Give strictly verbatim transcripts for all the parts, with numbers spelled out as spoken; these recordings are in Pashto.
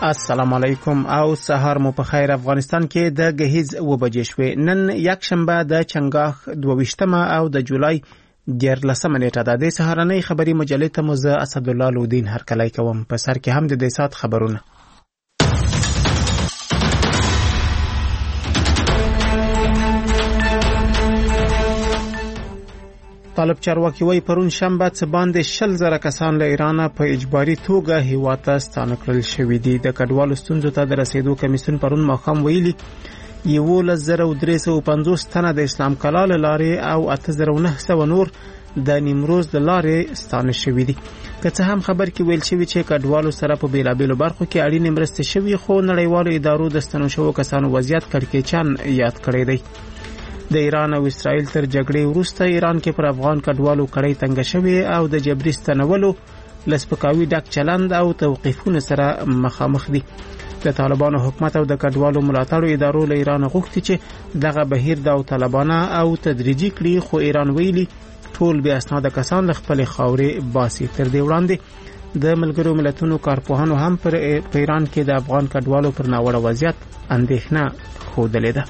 السلام علیکم او سهار مو په خیر. افغانستان کې د گهیز و بجې شوې. نن یک شنبه د چنګاښ دوه او د جولای دیارلسمه نیټه ده. د سهارنۍ خبري مجلې ته مو زه اسدالله لودین هرکلی کوم. په سر کې هم د دې سات خبرونه. طالب چارواکي وایي پرون شنبه څه باندې شل زره کسان له ایران په اجباري توګه هیواد ته ستانه کړل شوي دي. د کډوالو ستونزو ته د رسیدو کمیسیون پرون ماښام ویلي یولس زره او درې سوه پنځوس تنه د اسلام کلا له لارې او اته زره او نهه سوه نور د نیمروز د لارې ستانه شوي دي. که څه هم خبر کې ویل شوي چې کډوالو سره په بیلابیلو برخو کې اړینې مرستې شوي، خو نړیوالو ادارو د ستنو شوو کسانو وضعیت کړکېچن یاد کړی دی. د ایران او اسرائیل تر جګړې وروسته ایران کې پر افغان کډوالو کړۍ تنګه شوې او د جبري ستنولو له سپکاوي ډک چلند او توقیفونو سره مخامخ دي. د طالبانو حکومت او د کډوالو ملاتړو ادارو له ایران غوښتي چې دغه بهیر داوطلبانه او تدریجي کړي، خو ایران ویلي ټول بې اسناده کسان له خپلې خاورې باسي. تر دې وړاندې د ملګرو ملتونو کارپوهانو هم پر ایران کې د افغان کډوالو پر ناوړه وضعیت اندېښنه ښودلې ده.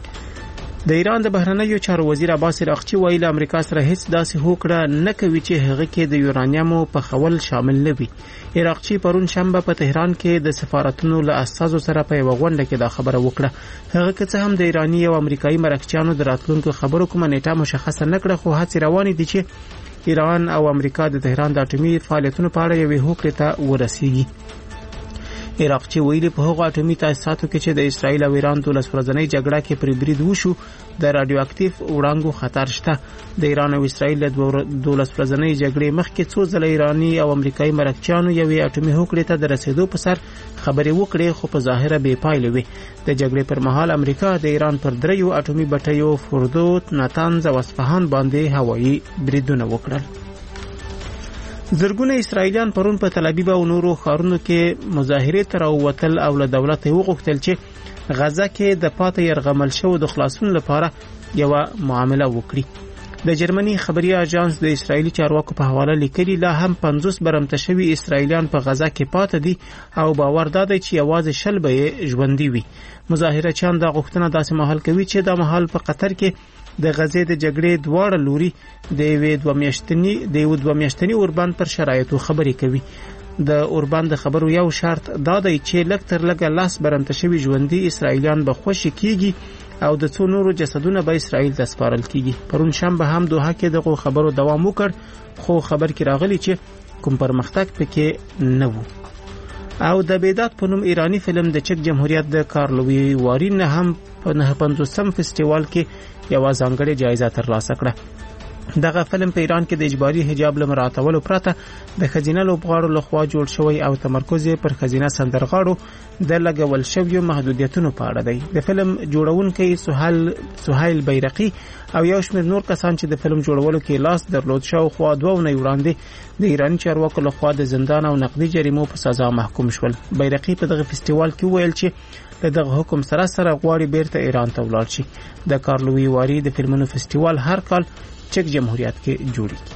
د ایران د بهرنیو چارو وزیر عباس عراقچي وایي له امریکا سره هیڅ داسې هوکړه نه کوي چې هغه کې د یورانیمو پخول شامل نه وي. عراقچي پرون شنبه په تهران کې د سفارتونو له استازو سره په یوه غونډه کې دا خبره وکړه. هغه که څه هم د ایراني او امریکایي مرکچیانو د راتلونکو خبرو کومه نیټه مشخصه نه کړه، خو هڅې روانې دي چې ایران او امریکا د تهران د اټومي فعالیتونو په اړه یوې هوکړې ته ورسیږي. عراقچي ویلي په هغو اټومي تاسیساتو کې چې د اسرائیل او ایران دولس ورځنۍ جګړه کې پرې برید وشو د راډیو اکټیو وړانګو خطر شته. د ایران او اسرائیل د دولس ورځنۍ جګړې مخکې څو ځله ایراني او امریکایي مرکچیانو یوې اټومي هوکړې ته د رسیدو په سر خبرې وکړې، خو په ظاهره بې پایلې وې. د جګړې پر مهال امریکا د ایران پر دریو اټومي بټیو فردوت، نتنز او اصفهان باندې هوایي بریدونه وکړل. زرګونه اسرائیلیان پرون په تل ابیب او نورو ښارونو کې مظاهرې ته راووتل او له دولت یې وغوښتل چې غزه کې د پاتې یرغمل شوو د خلاصون لپاره یوه معامله وکړي. د جرمني خبري اژانس د اسرائیلي چارواکو په حواله لیکلي لا هم پنځوس برمته شوي اسرائیلیان په غزه کې پاتې دي او باور دا دی چې یوازې شل به یې ژوندي وي. مظاهرچیان دا غوښتنه داسې مهال کوي چې دا مهال په قطر کې د غزې د جګړې دواړه لوري د یوې دوه میاشتني د یو دوه میاشتني اوربند پر شرایطو خبرې کوي. د اوربند د خبرو یو شرط دا دی چې لږ تر لږه لاس برمته شوي ژوندي اسرائیلیان به خوشي کیږي او د څو نورو جسدونه به اسرائیل ته سپارل کیږي. پرون شنبه هم دوحه کې دغه خبرو دوام وکړ، خو خبر کې راغلی چې کوم پرمختګ پکې نه وو. او د بیداد په نوم ایرانی فلم د چک جمهوریت د کارلوی واری نه هم په نه پنځوسم فستیوال کې یوه ځانګړې جایزه ترلاسه کړه. دغه فلم په ایران کې د اجباري حجاب له مراعاتولو پرته د ښځینه لوبغاړو لخوا جوړ شوی او تمرکز یې پر ښځینه سندرغاړو د لګول شویو محدودیتونو په اړه دی. د فلم جوړونکی سهیل سهیل بیرقي او یو شمېر نور کسان چې د فلم جوړولو کې لاس درلود شاوخوا دوه اونۍ وړاندې د ایراني چارواکو لخوا د زندان او نقدي جریمو په سزا محکوم شول. بیرقي په دغه فستیوال کې وویل چې له دغه حکم سره سره غواړي بیرته ایران ته ولاړ شي. د کارلوی واری د فلمونو فستیوال هر کال چک جمهوریت کې جوړیږي.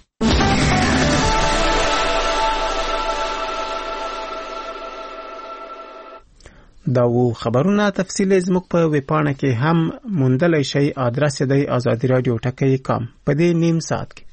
دا وو خبرونه. تفصیل زموږ په ویبپاڼه کې هم موندلای شئ. ادرس دی آزادی رادیو ټکی کام. په دې نیم ساعت کې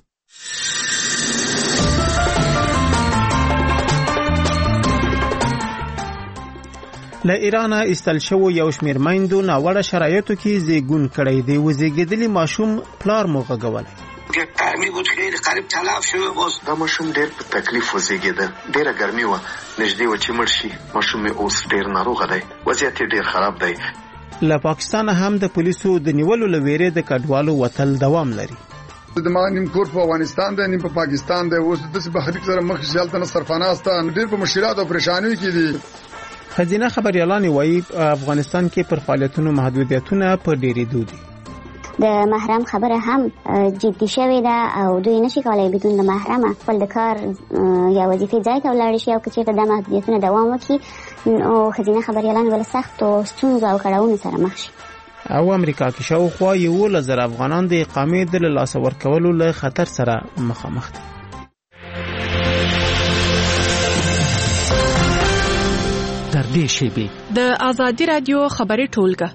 له ایران استل شو یو شمیر میندو ناوړه شرایطو کې زیږون کړی دی. وزیږیدلی ماشوم پلار مو غږولی. ګرمي بود خیلی قریب تلف شوی باز. دا ماشوم ډېر په تکلیف وزیږیده. ډېره ګرمي وه، نږدې وه چې مړ شي. ماشوم یې اوس ډېر ناروغه دی، وضعیت یې ډېر خراب دی. له پاکستانه هم د پولیسو د نیولو له ویرې د کډوالو وتل دوام لري. د ما نیم کور په افغانستان دی، نیم په پاکستان دی. اوس داسې بهري سره مخ شالته نه سرفناسته ډېر په مشکلات او پریشانیو کې دي. خزینه خبريالان وایي افغانستان کې پر فعالیتونو محدودیتونه په ډېرېدو دي. د محرم خبره هم جدي شوې ده او دوی نشي کولای بدون د محرمه خپل د کار یا وظیفې ځای ته ولاړ شي او که چېرته د محدودیتونه دوام وکړي نو خزینه خبريالان ول سختو ستونزو او کړاوونو سره مخ شي. او امریکا کې شاوخوا یولس زره افغانان د اقامې د لاسه ورکولو له خطر سره مخامخ دي. نږدې شیبې. د آزادي رادیو خبري ټولګه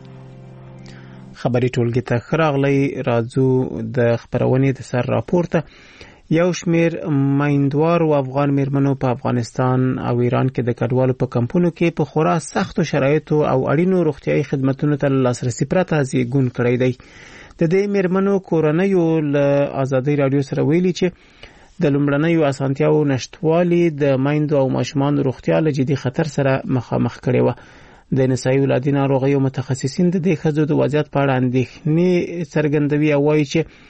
خبري ټولګه ته خراغلی راځو د خبرونې د سر راپورته. یو شمیر مایندوار او افغان میرمنو په افغانستان او ایران کې د کډوالو په کمپونو کې په خورا سختو شرایطو او اړینو روغتيایي خدماتو ته لاسرسي پرته زیږون کړی دی. د دې میرمنو کورنیو له آزادي رادیو سره ویلي چې د لومړنیو اسانتیاو نشټوالي د مایندو او ماشومان روغتیا له جدي خطر سره مخامخ کړي و. د نسایي ولادي ناروغیو متخصصین د دې ښځو د وضعیت په اړه اندېښنې څرګندوي او وایي چې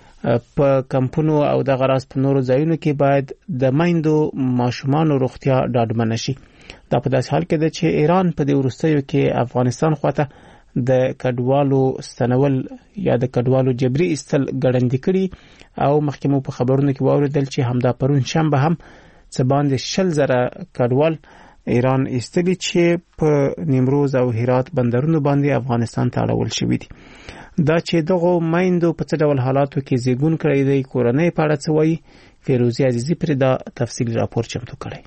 په کمپونو او د غراس په نورو ځایونو کې باید د مایندو ماشومان روغتیا ډاډمنه شي. دا په داسې حال کې ده چې ایران په دې وروستیو کې افغانستان خواته د کډوالو ستنول یا د کډوالو جبري استل ګړندې کړي او مخکمو په خبرونو کې واوریدل چې همدا پرون شنبه هم څه باندې شل زره کډوال ایران استلی چې په نیمروز او هرات بندرونو باندې افغانستان ته اړول شوی دي. دا چې دغه مایندو په څه ډول حالاتو کې زیږون کړی دی کورنۍ په اړه څه وایي فیروزی عزیزی پر دا تفصیل راپور چمتو کړی.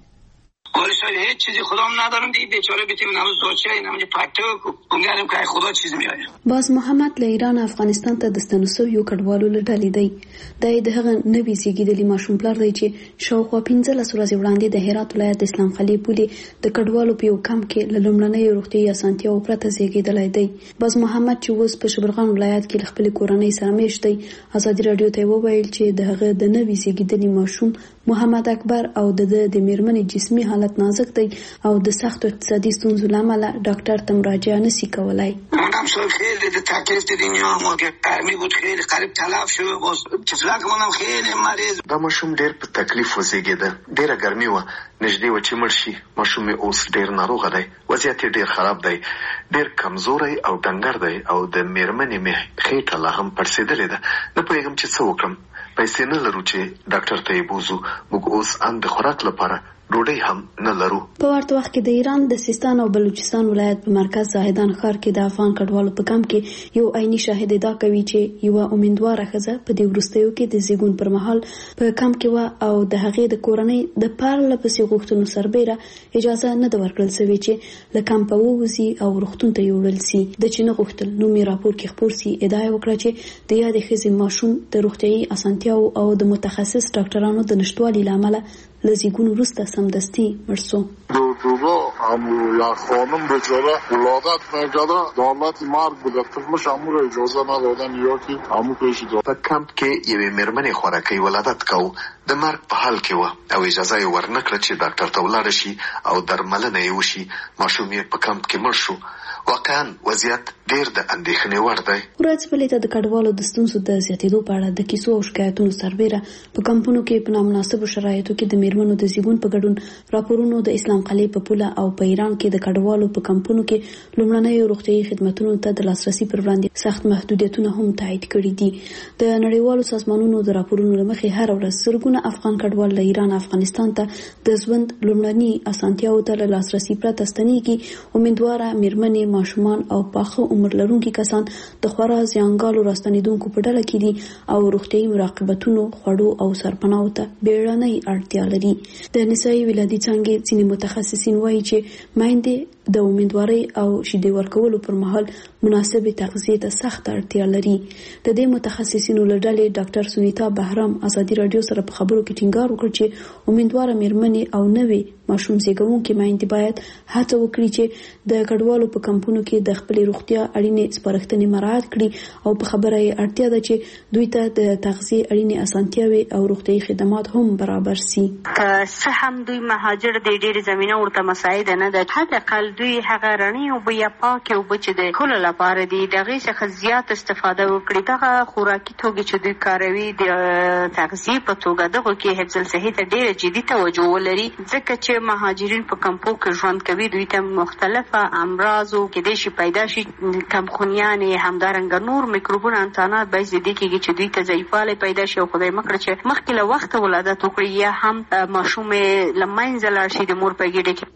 ولی هیچ چیزی خودم ندارم دیگه بیچاره بیتیم نماز دوچه اینم یه پکته امیدوارم که خدا چیز میاره. باز محمد له ایران افغانستان ته د ستنسو یو کډوالو له ډلې دی. د دغه نوي زیږیدلي ماشوم پلار دی چې شاوخوا پنځلس ورځې وړاندې د هرات ولایت د اسلام خلی پولې د کډوالو په یو کمپ کې له لومړنۍ روغتیایي اسانتیاو پرته زیږیدلی دی. باز محمد چې اوس په شبرغان ولایت کې خپل کورنۍ سره مېشت دی آزادي رادیو ته وویل چې دغه د نوي زیږیدلي ماشوم محمد اکبر او د د میرمنې جسمي حالت نازک دی او د سخت اقتصادي ستونزو لامل ډاکټر ته مراجعه نشي کولای. منم شو خیلی د تکلیف دیدیم ما که گرمی بود خیلی قریب تلف شد باز چفلک منم خیلی مریض. دا ماشوم ډیر په تکلیف وزیږیده ډیره ګرمي و نږدې و چې مړ شي. ماشوم اوس ډیر ناروغه دی وضعیت ډیر خراب دی ډیر کمزوري او ډنګر دی او د میرمنې مې خېټه لا هم پړسېدلې ده. نه پوهېږم چې څه وکړم پیسې نه لرو چې ډاکټر ته یې بوزو. موږ اوس ان د خوراک لپاره ډوډۍ هم نه لرو. په ورته وخت کې د ایران د سیستان او بلوچستان ولایت په مرکز زاهدان ښار کې د افغان کډوالو په کمپ کې یو عیني شاهد ادعا کوي چې یو امیدواره ښځه په دې وروستیو کې د زیږون پر مهال په کمپ کې و او د هغې د کورنۍ د پرله پسې غوښتنو سربیره اجازه نه ده ورکړل شوې چې له کمپه ووځي او روغتون ته یوړل سي. د چې نه غوښتل نومي راپور کې خپور سي ادعا وکړه چې د یادې ښځې ماشوم د روغتیایي اسانتیاو او د متخصص ډاکټرانو د نشتوالي له امله له زیږون وروسته سمدستي مړ شو. دکترها همو یا خانم بیچاره ولادت میکرده دولت مرگ بوده طفلش همو را اجازه ندادن یا که همو پیشی داد. په کمپ کې یوې میرمنې خوراکي ولادت کو د مرګ په حال کې و او اجازه یې ورنکړه چې ډاکټر ته ولاړ شي او درملنه یې وشي. ماشوم یې په کمپ کې مړ شو. واقعا وضعیت ډیر د اندېښنې وړ دی. ورځ بلې ته د کډوالو د ستونزو د زیاتېدو په اړه د کیسو او شکایتونو سربیره په کمپونو کې په نامناسبو شرایطو کې د میرمنو د زیږون په ګډون راپورونو د اسلام قلعه په پوله او په ایران کې د کډوالو په کمپونو کې لومړنۍ روغتیایي خدماتو ته د لاسرسي پر وړاندې سخت محدودیتونه هم تایید کړي دي. د نړیوالو سازمانونو د راپورونو لمخې هر ورځ زرګونه افغان کډوال له ایران افغانستان ته د ژوند لومړني اسانتیاو ته لاسرسي پرته ستنېږي. امیدواره میرمنې ماشومان او پاخه عمر لرونکي کسان د خورا زیانګالو راستنیدونکو په ډله کې دي او روغتیایي مراقبتونو خوړو او سرپناهو ته بیړنۍ اړتیا لري. د نسایي ولادي څانګې ځینې متخصصین وایي چې میندې د امیدوارۍ او شیدې ورکولو پر مهال مناسبې تغذیې ته سخت اړتیا لري. د دې متخصصینو له ډلې ډاکټر سونیتا بهرام ازادي رادیو سره په خبرو کې ټینګار وکړ چې امیدواره میرمنې او نوې ماشوم زیږونکې میندې باید هڅه وکړي چې د کډوالو په کمپونو کې د خپلې روغتیا اړینې سپارښتنې مراعات کړي او په خبره یې اړتیا ده چې دوی ته د تغذیې اړینې اسانتیاوې او روغتیایي خدمات هم برابر سي. که څه هم دوی مهاجر د ډېرې زمینه ورته مساعده نه ده حداقل دوی هغه رڼې اوبه یا پاکې اوبه چې د کولو لپاره دي د هغې څخه زیات استفاده وکړي. دغه خوراکي توکي چې دوی کاروي د تغذیې په توګه دغو کې حفظ الصحې ته ډېره جدي توجه ولري ځکه چې مهاجرین په کمپو کې ژوند کوي. دوی ته مختلفه امراضو کېدای شي پیدا شي کمخونیانې همدارنګه نور میکروبونه انسانات باعث د دې کېږي چې دوی ته ضعیفوالی پیدا شي او خدای مکړه چې مخکې له وخته ولادت وکړي یا هم ماشوم له منځه لاړ شي د مور په ګېډه کې. د علم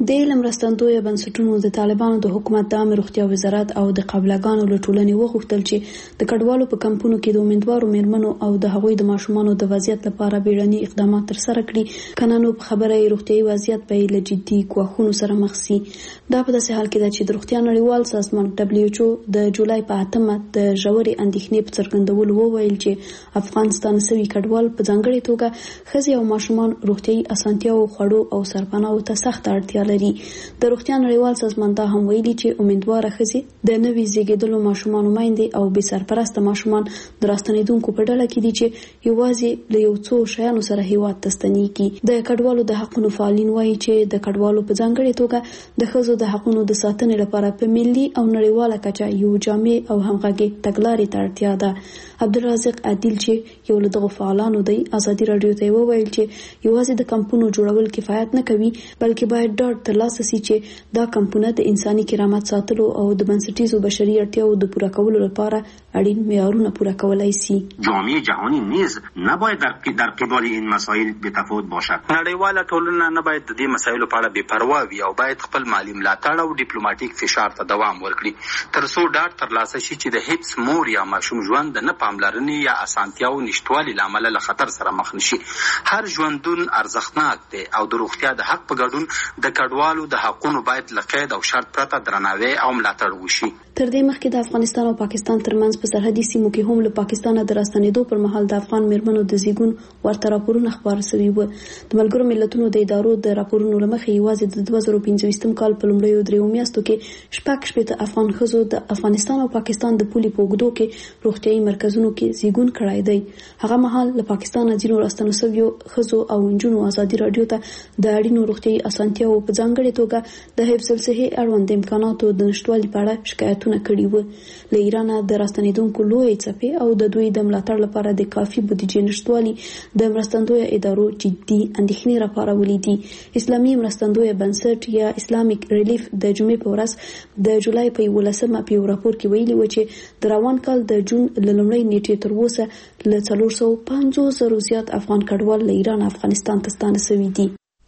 مرستندوی بنسټونو د طالبانو د حکومت د عامه روغتیا وزارت او د قابلګانو له ټولنې وغوښتل چې د کډوالو په کمپونو کې د امیدوارو میرمنو او د هغوی د ماشومانو د وضعیت لپاره بیړني اقدامات ترسره کړي، کنه نو په خبره یې روغتیايي وضعیت به له جدي ګواښونو سره مخ شي. دا په داسې حال کې ده چې د روغتیا نړیوال سازمان دبليو ایچ او د جولای په اتمه د ژورې اندېښنې په څرګندولو وویل چې افغانستان سوي کډوال په ځانګړې توګه ښځې او ماشومان روغتیايي اسانتیاو، خوړو او سرپناهو ته سخت اړتیا لري. د روغتیا نړیوال سازمان دا هم ویلي چې امیدواره ښځې د نوي زیږیدلو ماشومانو میندې او بې سرپرسته ماشومان د راستنېدونکو په ډله کې دي چې یوازې له یو څو شیانو سره هیواد ته ستنېږي. د کډوالو د حقونو فعالین وایي چې د کډوالو په ځانګړې توګه د ښځو د حقونو د ساتنې لپاره په ملي او نړیواله کچه یو جامع او همغږي تګلارې ته اړتیا ده. عبدالرزاق عادل چې یو له دغو فعالانو دی ازادي راډیو ته وویل چې یوازې د کمپونو جوړول کفایت نه کوي، بلکې باید ډاډ ترلاسه شي چې دا کمپونه د انساني کرامت ساتلو او د بنسټیزو بشري اړتیاو د پوره کولو لپاره اړین معیارونه پوره کولای شي. جامعه جهانی نیز نباید در در قبال این مسائل بی‌تفاوت باشد. نړیواله ټولنه نه باید د دې مسایلو په اړه بې پروا وي او باید خپل مالی ملاتړ او ډیپلوماټیک فشار ته دوام ورکړي تر څو ډاډ ترلاسه شي چې د هیڅ مور یا ماشوم ژوند د نه پاملرنې یا اسانتیاو نشټوالي له امله له خطر سره مخ نشي. هر ژوندون ارزښتناک دی او د روغتیا د حق په ګډون د کډوالو د حقونو باید له قید او شرط پرته درناوی او ملاتړ وشي. تر دې مخکې د افغانستان او پاکستان ترمنځ په سرحدي سیمو کې هم له پاکستانه د راستنېدو پر مهال د افغان میرمنو د زیږون ورته راپورونه خپاره شوي وو. د ملګرو ملتونو د ادارو د راپورونو له مخې یوازې د دوه زره پنځه کال په لومړیو دریو میاشتو کې شپږ شپېته افغان ښځو د افغانستان او پاکستان د پولې په اوږدو کې روغتیايي مرکزونو کې زیږون کړی دی. هغه مهال له پاکستانه ځینو راستنو شویو ښځو او نجونو ازادي راډیو ته د اړینو روغتیايي اسانتیاو په ځانګړې توګه د حفظ الصحې اړوند امکاناتو د نشټوالي په اړه شکایتونه کړي وو. له ایرانه د راستنېدونکو لویې څپې او د دوی د ملاتړ لپاره د کافي بودیجې نشټوالي د مرستندویه ادارو جدي اندېښنې راپارولې دي. اسلامي مرستندویه بنسټ یا اسلامیک ریلیف د جمعې په ورځ د جولای په یولسمه په یو راپور کې ویلي و چې د روان کال د جون له لومړۍ نیټې تر اوسه له څلور سوه پنځوس زرو زیات افغان کډوال له ایران افغانستان ته ستانه شوي دي.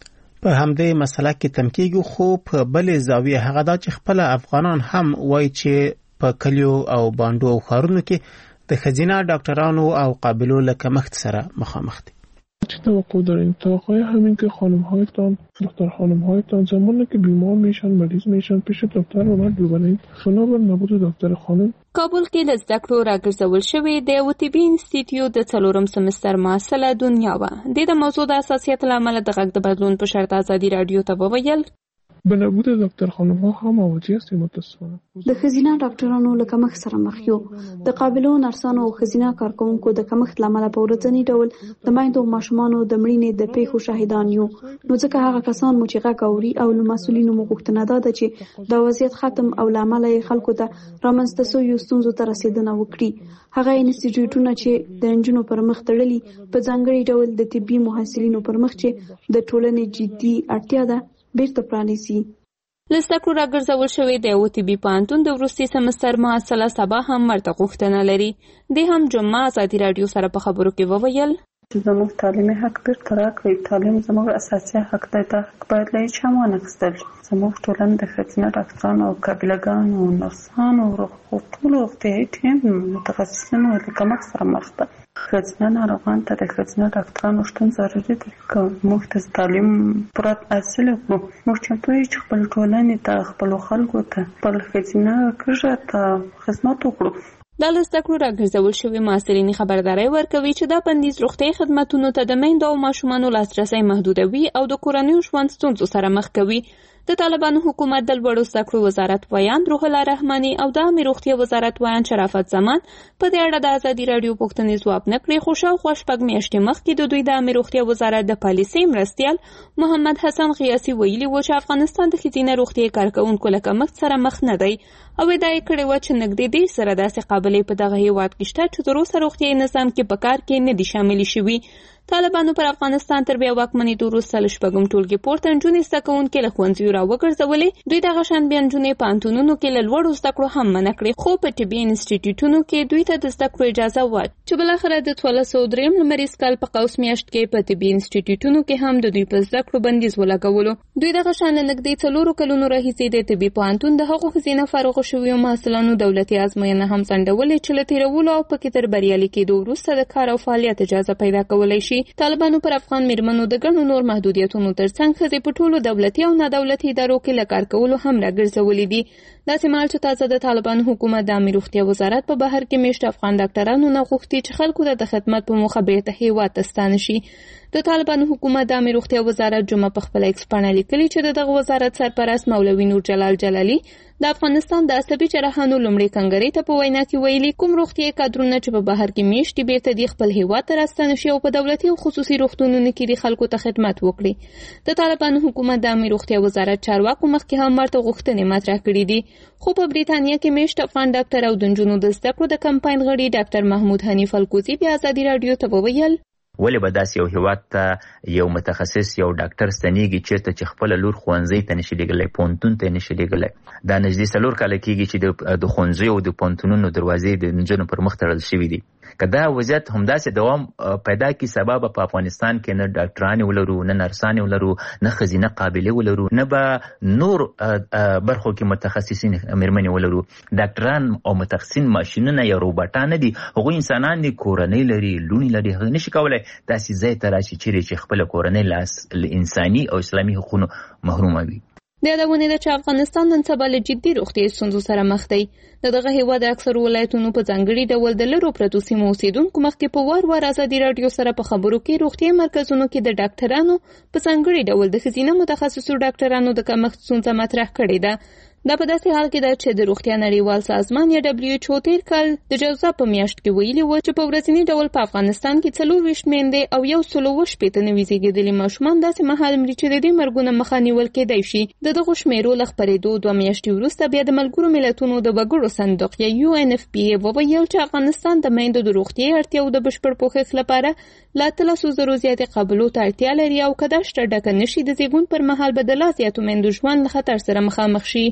په همدې مسله کې تم کېږو، خو په بلې زاویه هغه دا چې خپل افغانان هم وایي چې په کلیو او باندو او ښارونو کې د ښځینه ډاکټرانو او قابلو له کمښت سره مخامخ دي. چه توقع دارین؟ توقع همین که خانم‌هایتان، دختر خانم‌هایتان زمانی که بیمار میشن، مریض میشن، پیش دکتر اومد ببرید. بنابر نبود دکتر خانم کابل کې د زده کړو راګرځول شوې د یو طبي انسټیټیوټ د څلورم سمستر محصله دنیا وه. د موضوع د حساسیت له امله د غږ د بدلون په شرط ازادي راډیو ته وویل به نبود دکتر خانم ها هم مواجه هستیم متاسفانه. د ښځینه ډاکټرانو له کمښت سره مخ یو. د قابلو نرسانو او ښځینه کارکوونکو د کمښت له امله په ورځني ډول د میندو او ماشومانو د مړینې د پیښو شاهدان یو. نو ځکه هغه کسان مو چې غږ اوري او له مسؤلینو مو غوښتنه ده چې دا وضعیت ختم او له امله یې خلکو ته رامنځته شویو ستونزو ته رسېدنه وکړي. هغه انسټیټیوټونه چې د نجونو پر مخ تړلي په ځانګړي ډول د طبي محصلینو پر مخ چې د ټولنې جدي اړتیا ده بیرته پرانیزي. له زده کړو راګرځول شوې د یو طبي پوهنتون د وروستي سمستر محصله سبا هم ورته غوښتنه لري. د هم جمعه ازادي راډیو سره په خبرو کې وویل زموږ تعلیمي حق بیرته راکړئ. تعلیم زموږ اساسي حق دی. دا حق باید له هیچا وانخیستل شي. زموږ ټولنه د ښځینه ډاکټرانو او قابلګانو او نرسانو او ټولو روغتیايي ټیم متخصصینو له کمښت سره مخ ده. ښځینه ناروغانو ته د ښځینه ډاکټرانو شتون ضروري دی. که موږ د تعلیم پوره حاصل کړو، موږ چمتو یو چې خپل ټولنې ته، خپلو خلکو ته، خپل ښځینه کږه ته خدمت وکړو. دا له زده کړو راګرځول شوي محصلین خبرداری ورکوي چې دا بندیز روغتیايي خدمتونو ته د میندو او ماشومانو لاسرسی محدودوي او د کورنیو ژوند ستونزو سره مخ کوي. د طالبانو حکومت د لوړو زده کړو وزارت ویان روح الله رحماني او د عامې روغتیا وزارت ویان شرافت زمان په دې اړه د ازادي راډیو پوښتنې ځواب نه کړې، خو شاوخوا شپږ میاشتې مخکې د دوی د عامې روغتیا وزارت د پالیسۍ مرستیال محمد حسن غیاسي ویلي و چې افغانستان د ښځینه روغتیايي کارکوونکو له کمښت سره مخ نه دی او ادعا یې کړې وه چې نږدې دېرش زره داسې قابلې په دغه هېواد کې شته چې تر اوسه روغتیايي نظام کې په کار کې نه دي شاملې شوي. طالبانو پر افغانستان تر بیا واکمنېدو وروسته له شپږم ټولګي پورته نجونې زده کوونکې له ښوونځیو راوګرځولې. دوی دغه شان بیا نجونې پوهنتونونو کې له لوړو زده کړو هم منع کړې، خو په طبي انسټیټیوټونو کې دوی ته د زده کړو اجازه وه، چې بالاخره د څوارلس سوه درېیم لمریز کال په قوس میاشت کې په طبي انسټیټیوټونو کې هم د دوی په زده کړو بندیز ولګولو. دوی دغه شان نږدې څلورو کلونو راهیسې د طبي پوهنتون د هغو ښځینه فارغو شویو محصلانو دولتي ازموینه هم ځنډولې چې له تېرولو او پکې تر بریالي کېدو وروسته د کار او فعالیت اجازه پیدا کولی شي. طالبانو پر افغان میرمنو د ګڼو نور محدودیتونو ترڅنګ ښځې په ټولو دولتي او نادولتي ادارو کې له کار کولو هم راګرځولي دي. داسې مهال چې تازه د طالبانو حکومت د عامې روغتیا وزارت په بهر کې میشت افغان ډاکټرانو نه غوښتي چې خلکو ته د خدمت په موخه بیرته هېواد ته ستانه شي. د طالبانو حکومت د عامې روغتیا وزارت جمعه په خپله ایکس پاڼه لیکلي چې د دغه وزارت سرپرست مولوي نور جلال جلالي د افغانستان د عصبي جراحانو لومړۍ کنګرې ته په وینا کې ویلي کوم روغتیایي کادرونه چې په بهر کې میشت دي بیرته د خپل هېواد ته راستانه شي او په دولتي او خصوصي روغتونونو کې د خلکو ته خدمت وکړي. د طالبانو حکومت د عامې روغتیا وزارت چارواکو مخکې هم ورته غوښتنې مطرح کړي دي، خو په بریتانیا کې میشت افغان ډاکټر او د نجونو د زده کړو د کمپاین غړي ډاکټر محمود حنیف الکوزي بیا ازادي راډیو ته وویل ولې به داسې یو هیواد ته یو متخصص یو ډاکټر ستنېږي چېرته چې خپله لور ښوونځي ته نشي لیږلی، پوهنتون ته نشي لیږلی. دا نږدې څلور کاله کېږي چې د ښوونځیو او د پوهنتونونو دروازې د نجونو پر مخ تړل شوي دي. که دا وضعیت همداسې دوام پیدا کړي سبا به په افغانستان کې نه ډاکټرانې ولرو، نه نرسانې ولرو، نه ښځینه قابلې ولرو، نه به نور برخو کې متخصصین مېرمنې ولرو. ډاکټران او متخصصین ماشینونه یا روباټان نه دي، هغوی انسانان دي، کورنۍ لري، لوڼې لري، هغه نشي کولی داسې ځای ته راشي چیرې چې خپله کورنۍ له انساني او اسلامي حقونو محرومه وي. د یادونې ده چې افغانستان نن سبا له جدي روغتیایي ستونزو سره مخ دی. د دغه هېواد اکثرو ولایتونو په ځانګړي ډول د لرو پرتو سیمو اوسېدونکو مخکې په وار وار ازادي راډیو سره په خبرو کې روغتیایي مرکزونو کې د ډاکټرانو په ځانګړي ډول د ښځینه متخصصو ډاکټرانو د کمښت ستونزه مطرح کړې ده. دا په داسې حال کې ده چې د روغتیا نړیوال سازمان یا ډبلیو ایچ او تېر کال د جوزا په میاشت کې ویلي و چې په ورځني ډول په افغانستان کې څلور ویشت میندې او یو سل اووه شپېته نوي زېږېدلي ماشومان داسې مهال مري چې د دې مرګونه مخه نیول کېدی شي. د دغو شمېرو له خپرېدو دوه میاشتې وروسته بیا د ملګرو ملتونو د وګړو صندوق یا یو ان اف پی ای وویل چې افغانستان د میندو د روغتیایي اړتیاوو د بشپړ پوښښ لپاره له اتلسو زرو زیاتې قابلو ته اړتیا لري او که دا شته ډکه نه شي د زېږون پر مهال به د لا زیاتو میندو ژوند له خطر سره مخامخ شي.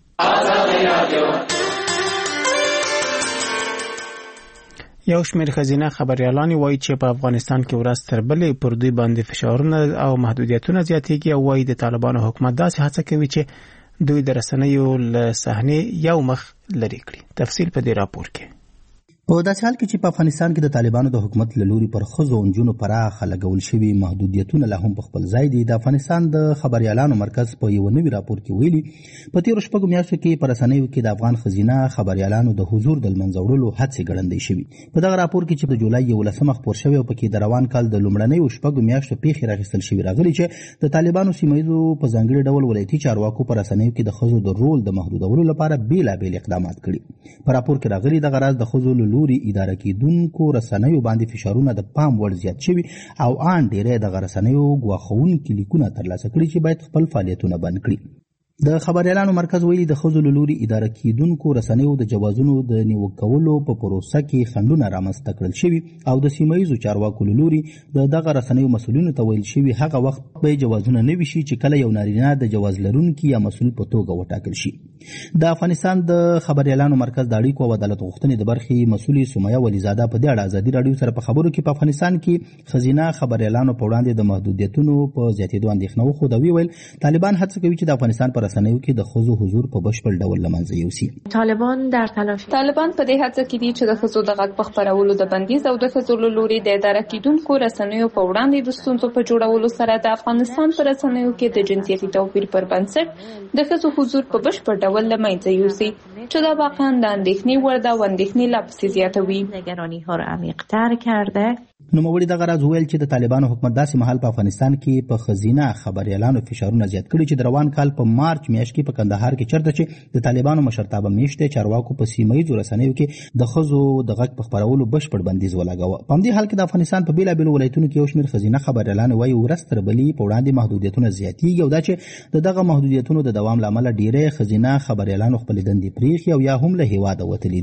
یو شمېر ښځینه خبریالانې وایي چې په افغانستان کې ورځ تر بلې پر دوی باندې فشارونه او محدودیتونه زیاتېږي او وایي د طالبانو حکومت داسې هڅه کوي چې دوی د رسنیو له صحنې یو مخ لرې کړي. تفصیل په دې راپور کې. په داسې حال کې چې په افغانستان کې د طالبانو د حکومت له لوري پر ښځو او نجونو پراخه لګول شوي محدودیتونه لا هم په خپل ځای دي. د افغانستان د خبریالانو مرکز په یو نوي راپور کې ویلي په تېرو شپږو میاشتو کې په رسنیو کې د افغان ښځینه خبریالانو د حضور د لمنځه وړلو هڅې ګړندۍ شوي. په دغه راپور کې چې د جولای یولسمه خپور شوی او پکې د روان کال د لومړنیو شپږو میاشتو پیښې راخیستل شوي راغلي چې د طالبانو سیمه ییزو په ځانګړي ډول ولایتي چارواکو په رسنیو کې د ښځو د رول د محدودولو لپاره بېلابېل اقدامات کړي. په راپور کې راغلي دغه راز د ښځو له لوري اداره کېدونکو رسنیو باندې فشارونه د پام وړ زیات شوي او آن ډېری دغه رسنیو ګواښونکي لیکونه ترلاسه کړي چې باید خپل فعالیتونه بند کړي. د خبریالانو مرکز ویلي د ښځو له لوري اداره کېدونکو رسنیو د جوازونو د نیوکه کولو په پروسه کې خنډونه رامنځته کړل شوي او د سیمه ییزو چارواکو له لوري د دغه رسنیو مسؤلینو ته ویل شوي هغه وخت به جوازونه نوي شي چې کله یو نارینه د جواز لرونکي یا مسؤل په توګه وټاکل شي. د افغانستان د خبریالانو مرکز د اړیکو او عدالت غوښتنې د برخې مسؤلې سمیه ولیزاده په دې اړه ازادي راډیو سره په خبرو کې په افغانستان کې ښځینه خبریالانو په وړاندې د محدودیتونو په زیاتېدو اندېښنه وښوده. ویل طالبان هڅه کوي چې د افغانستان په رسنیو کې د ښځو حضور په بشپړ ډول له منځه یوسي. طالبان در تلاش طالبان په دې هڅه کې دي چې د ښځو د غږ په خپرولو د بندیز او د ښځو له لوري د اداره کېدونکو رسنیو په وړاندې د ستونزو په جوړولو سره د افغانستان په رسنیو کې د جنسیتي توپیر پر بنسټ د ښځو حضور په بشپړ ډول له منځه یوسي چې دا واقعا د اندېښنې وړ ده او اندېښنې لا پسې زیاتوي. نگرانی‌ها را عمیق‌تر کرده. نوموړي دغه راز وویل چې د طالبانو حکومت داسې مهال په افغانستان کې په ښځینه خبریالانو فشارونه زیات کړي چې د روان کال په مارچ میاشت کې په کندهار کې چرته چې د طالبانو مشرتابه میشته چارواکو په سیمه ییزو رسنیو کې د ښځو د غږ په خپرولو بشپړ بندیز ولګاوه. په همدې حال کې د افغانستان په بېلابېلو ولایتونو کې یو شمېر ښځینه خبریالانو وایي ورځ تر بلې په وړاندې محدودیتونه زیاتېږي او دا چې د دغه محدودیتونو د دوام له امله ډېری ښځینه خبریالانو خپلې دندې پرېښي او یا هم له هېواده وتلي دي.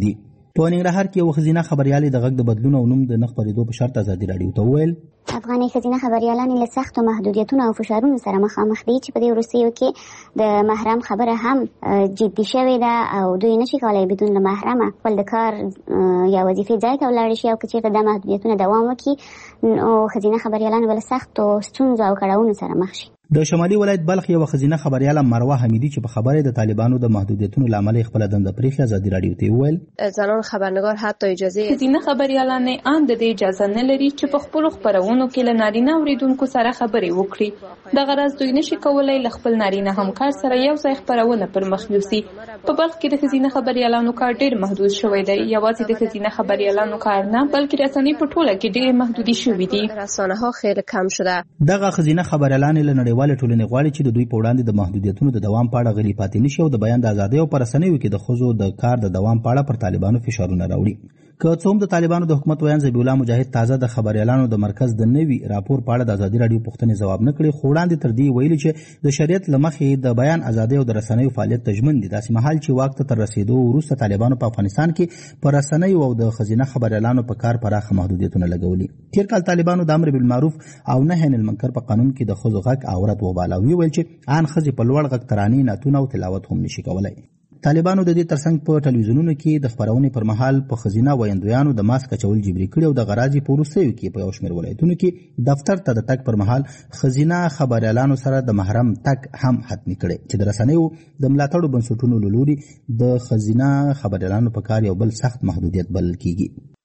په ننګرهار کې یو ښځینه خبریالې د غږ د بدلون او نوم د نه خپرېدو په شرط ازادي راډیو ته وویل افغاني ښځینه خبریالانې له سختو محدودیتونو او فشارونو سره مخامخ دي چې په دې وروستیو کې د محرم خبره هم جدي شوې ده او دوی نشي کولی بدون له محرمه خپل د کار یا وظیفې ځای ته ولاړ شي او که چېرته دا محدودیتونه دوام وکړي نو ښځینه خبریالان به له سختو ستونزو او کړاوونو سره مخ شي. د شمالي ولایت بلخ یو ښځینه خبریاله مروه حمیدي چې په خبره د طالبانو د محدودیتونو لامل خپل دنده پریخي ازادي راډیو ته وویل زنان خبرنگار حتی اجازه ښځینه خبریالان ان د دې اجازه نه لري چې په خپل خبرونو کې له نارینه اوریدونکو سره خبرې وکړي. د غرض دوی نشي کولای له خپل نارینه همکار سره یو ځای خبرونه پر مخ یوسي. په بلخ کې د ښځینه خبریالانو کار ډیر محدود شوی دی. یوازې د ښځینه خبریالانو کار نه بلکې رسنۍ په ټوله کې ډیر محدودي شوې دي. رسانه ها خیلی کم شده. دغه ښځینه خبریالان له نړیوال ټولنې غواړي چې د دوی په وړاندې د محدودیتونو د دوام په اړه غلي پاتې نشي او د بیان د ازادۍ او پر رسنیو کې د ښځو د کار د دوام په اړه پر طالبانو فشارونه راوړي. که څه هم د طالبانو د حکومت ویان ذبیح الله مجاهد تازه د خبریالانو د مرکز د نوي راپور په اړه د ازادي راډیو پوښتنې ځواب نه کړي، خو وړاندې تر دې ویلي چې د شریعت له مخې د بیان ازادۍ او د رسنیو فعالیت ته ژمن دي. داسې مهال چې واک ته تر رسېدو وروسته طالبانو په افغانستان کې پر رسنیو او د ښځینه خبریالانو په کار پراخه محدودیتونه لګولي. تېر کال طالبانو د امر بالمعروف او نهي عن المنکر په قانون کې د ښځو غږ عورت وباله او ویل چې ان ښځې په لوړ غږ ترانې نعتونه او تلاوت هم نشي کولی. طالبانو د دې ترڅنګ په ټلویزیونونو کې د خبرونې پر مهال په ښځینه ویندویانو د ماسک اچول جبري کړي او د غراضي په وروستیو کې په یو شمېر ولایتونو کې دفتر ته د تګ پر مهال ښځینه خبریالانو سره د محرم تګ هم حتمي کړي چې د رسنیو د ملاتړو بنسټونو له لوري د ښځینه خبریالانو په کار یو بل سخت محدودیت بلل کیږي.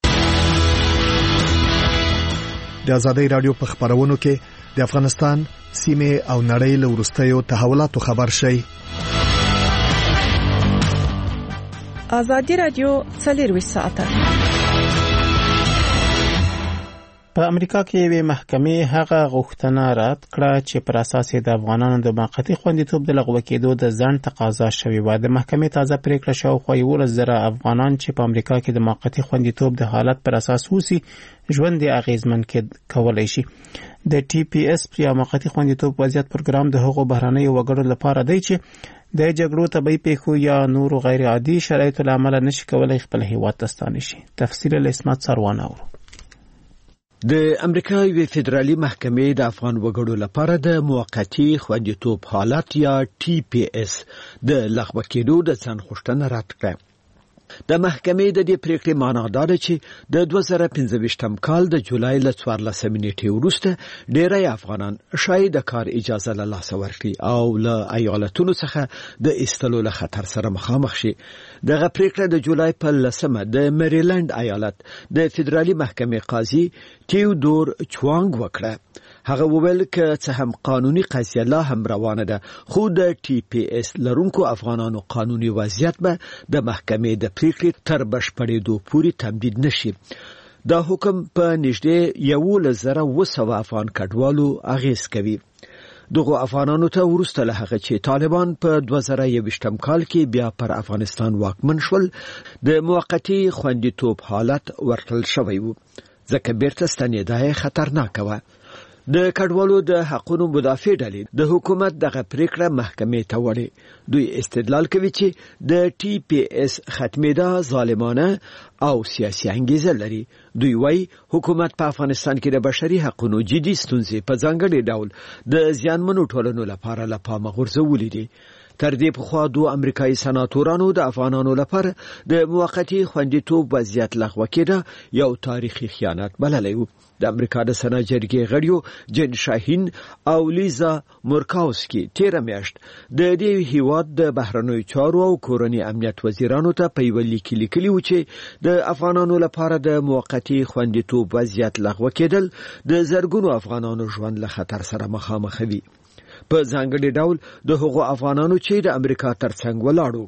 د ازادۍ راډیو په خبرونو کې د افغانستان سیمه او نړۍ له وروستیو تحولاتو خبر شي. ازادي راډیو څلور ساعته. په امریکا کې یوې محکمې هغه غوښتنه رد کړه چې پر اساس د افغانانو د موقتي خوندیتوب د لغوه کېدو د ځنډ تقاضا شوې وه. د محکمې تازه پریکړه شاوخوا یولس زره افغانان چې په امریکا کې د موقتي خوندیتوب د حالت پر اساس اوسي ژوند یې اغیزمن کولای شي. د ټي پی اس یا موقتي خوندیتوب وضعیت پروګرام د هغو بهرنیو وګړو لپاره دی چې د جګړو طبي پیښو یا نورو غیر عادي شرایطو له امله نشي کولای خپل هیواد ته ستانه شي. تفصیل له اسمت سروان اورو. د امریکا یوې فدرالي محکمې د افغان وګړو لپاره د موقتي خوندیتوب حالت یا ټي پی اس د لغوه کېدو د ځنډ غوښتنه رد کړه. د محکمې د دې پریکړې معنا دا ده چې د دوه زره پنځه ویشتم کال د جولای له څوارلسمې نیټې وروسته ډېری افغانان شاید د کار اجازه له لاسه ورکړي او له ایالتونو څخه د ایستلو له خطر سره مخامخ شي. دغه پریکړه د جولای په لسمه د میریلند ایالت د فدرالي محکمې قاضي تیودور چوانګ وکړه. هغه وویل که څه هم قانوني قضیه لا هم روانه ده خو د ټي پی اس لرونکو افغانانو قانوني وضعیت به د محکمې د پریکړې تر بشپړېدو پورې تمدید نشي. دا حکم په نږدې یولس زره اوه سوه افغان کډوالو اغیز کوي. دغه افغانانو ته وروسته له هغه چې طالبان په دوه زره یوویشتم کال کې بیا پر افغانستان واکمن شول د موقتي خوندیتوب حالت ورکړل شوی و ځکه بیرته ستنېدا یې خطرناکه وه. د کډوالو د حقوقو مدافع ډلې د حکومت دغه پریکړه محکمې ته وړي. دوی استدلال کوي چې د ټي پی اس ختمېدا ظالمانه او سیاسي انګیزه لري. دوی وايي حکومت په افغانستان کې د بشري حقوقو جدي ستونزې په ځانګړي ډول د زیانمنو ټولنو لپاره له پامه غورځولې دي. تر دې پخوا دوه امریکایي سناتورانو د افغانانو لپاره د موقتي خوندیتوب وضعیت لغوه کېده یو تاریخي خیانت بللی و. د امریکا د سنا جرګې غړیو جن شاهین او لیزا مورکاوسکی تیره میاشت د دې هیواد د بهرنیو چارو او کورني امنیت وزیرانو ته په یوه لیک لیکلي و چې د افغانانو لپاره د موقتي خوندیتوب وضعیت لغوه کېدل د زرګونو افغانانو ژوند له خطر سره مخامخ وي. په ځانګړي ډول د هغو افغانانو چې د امریکا ترڅنګ ولاړو.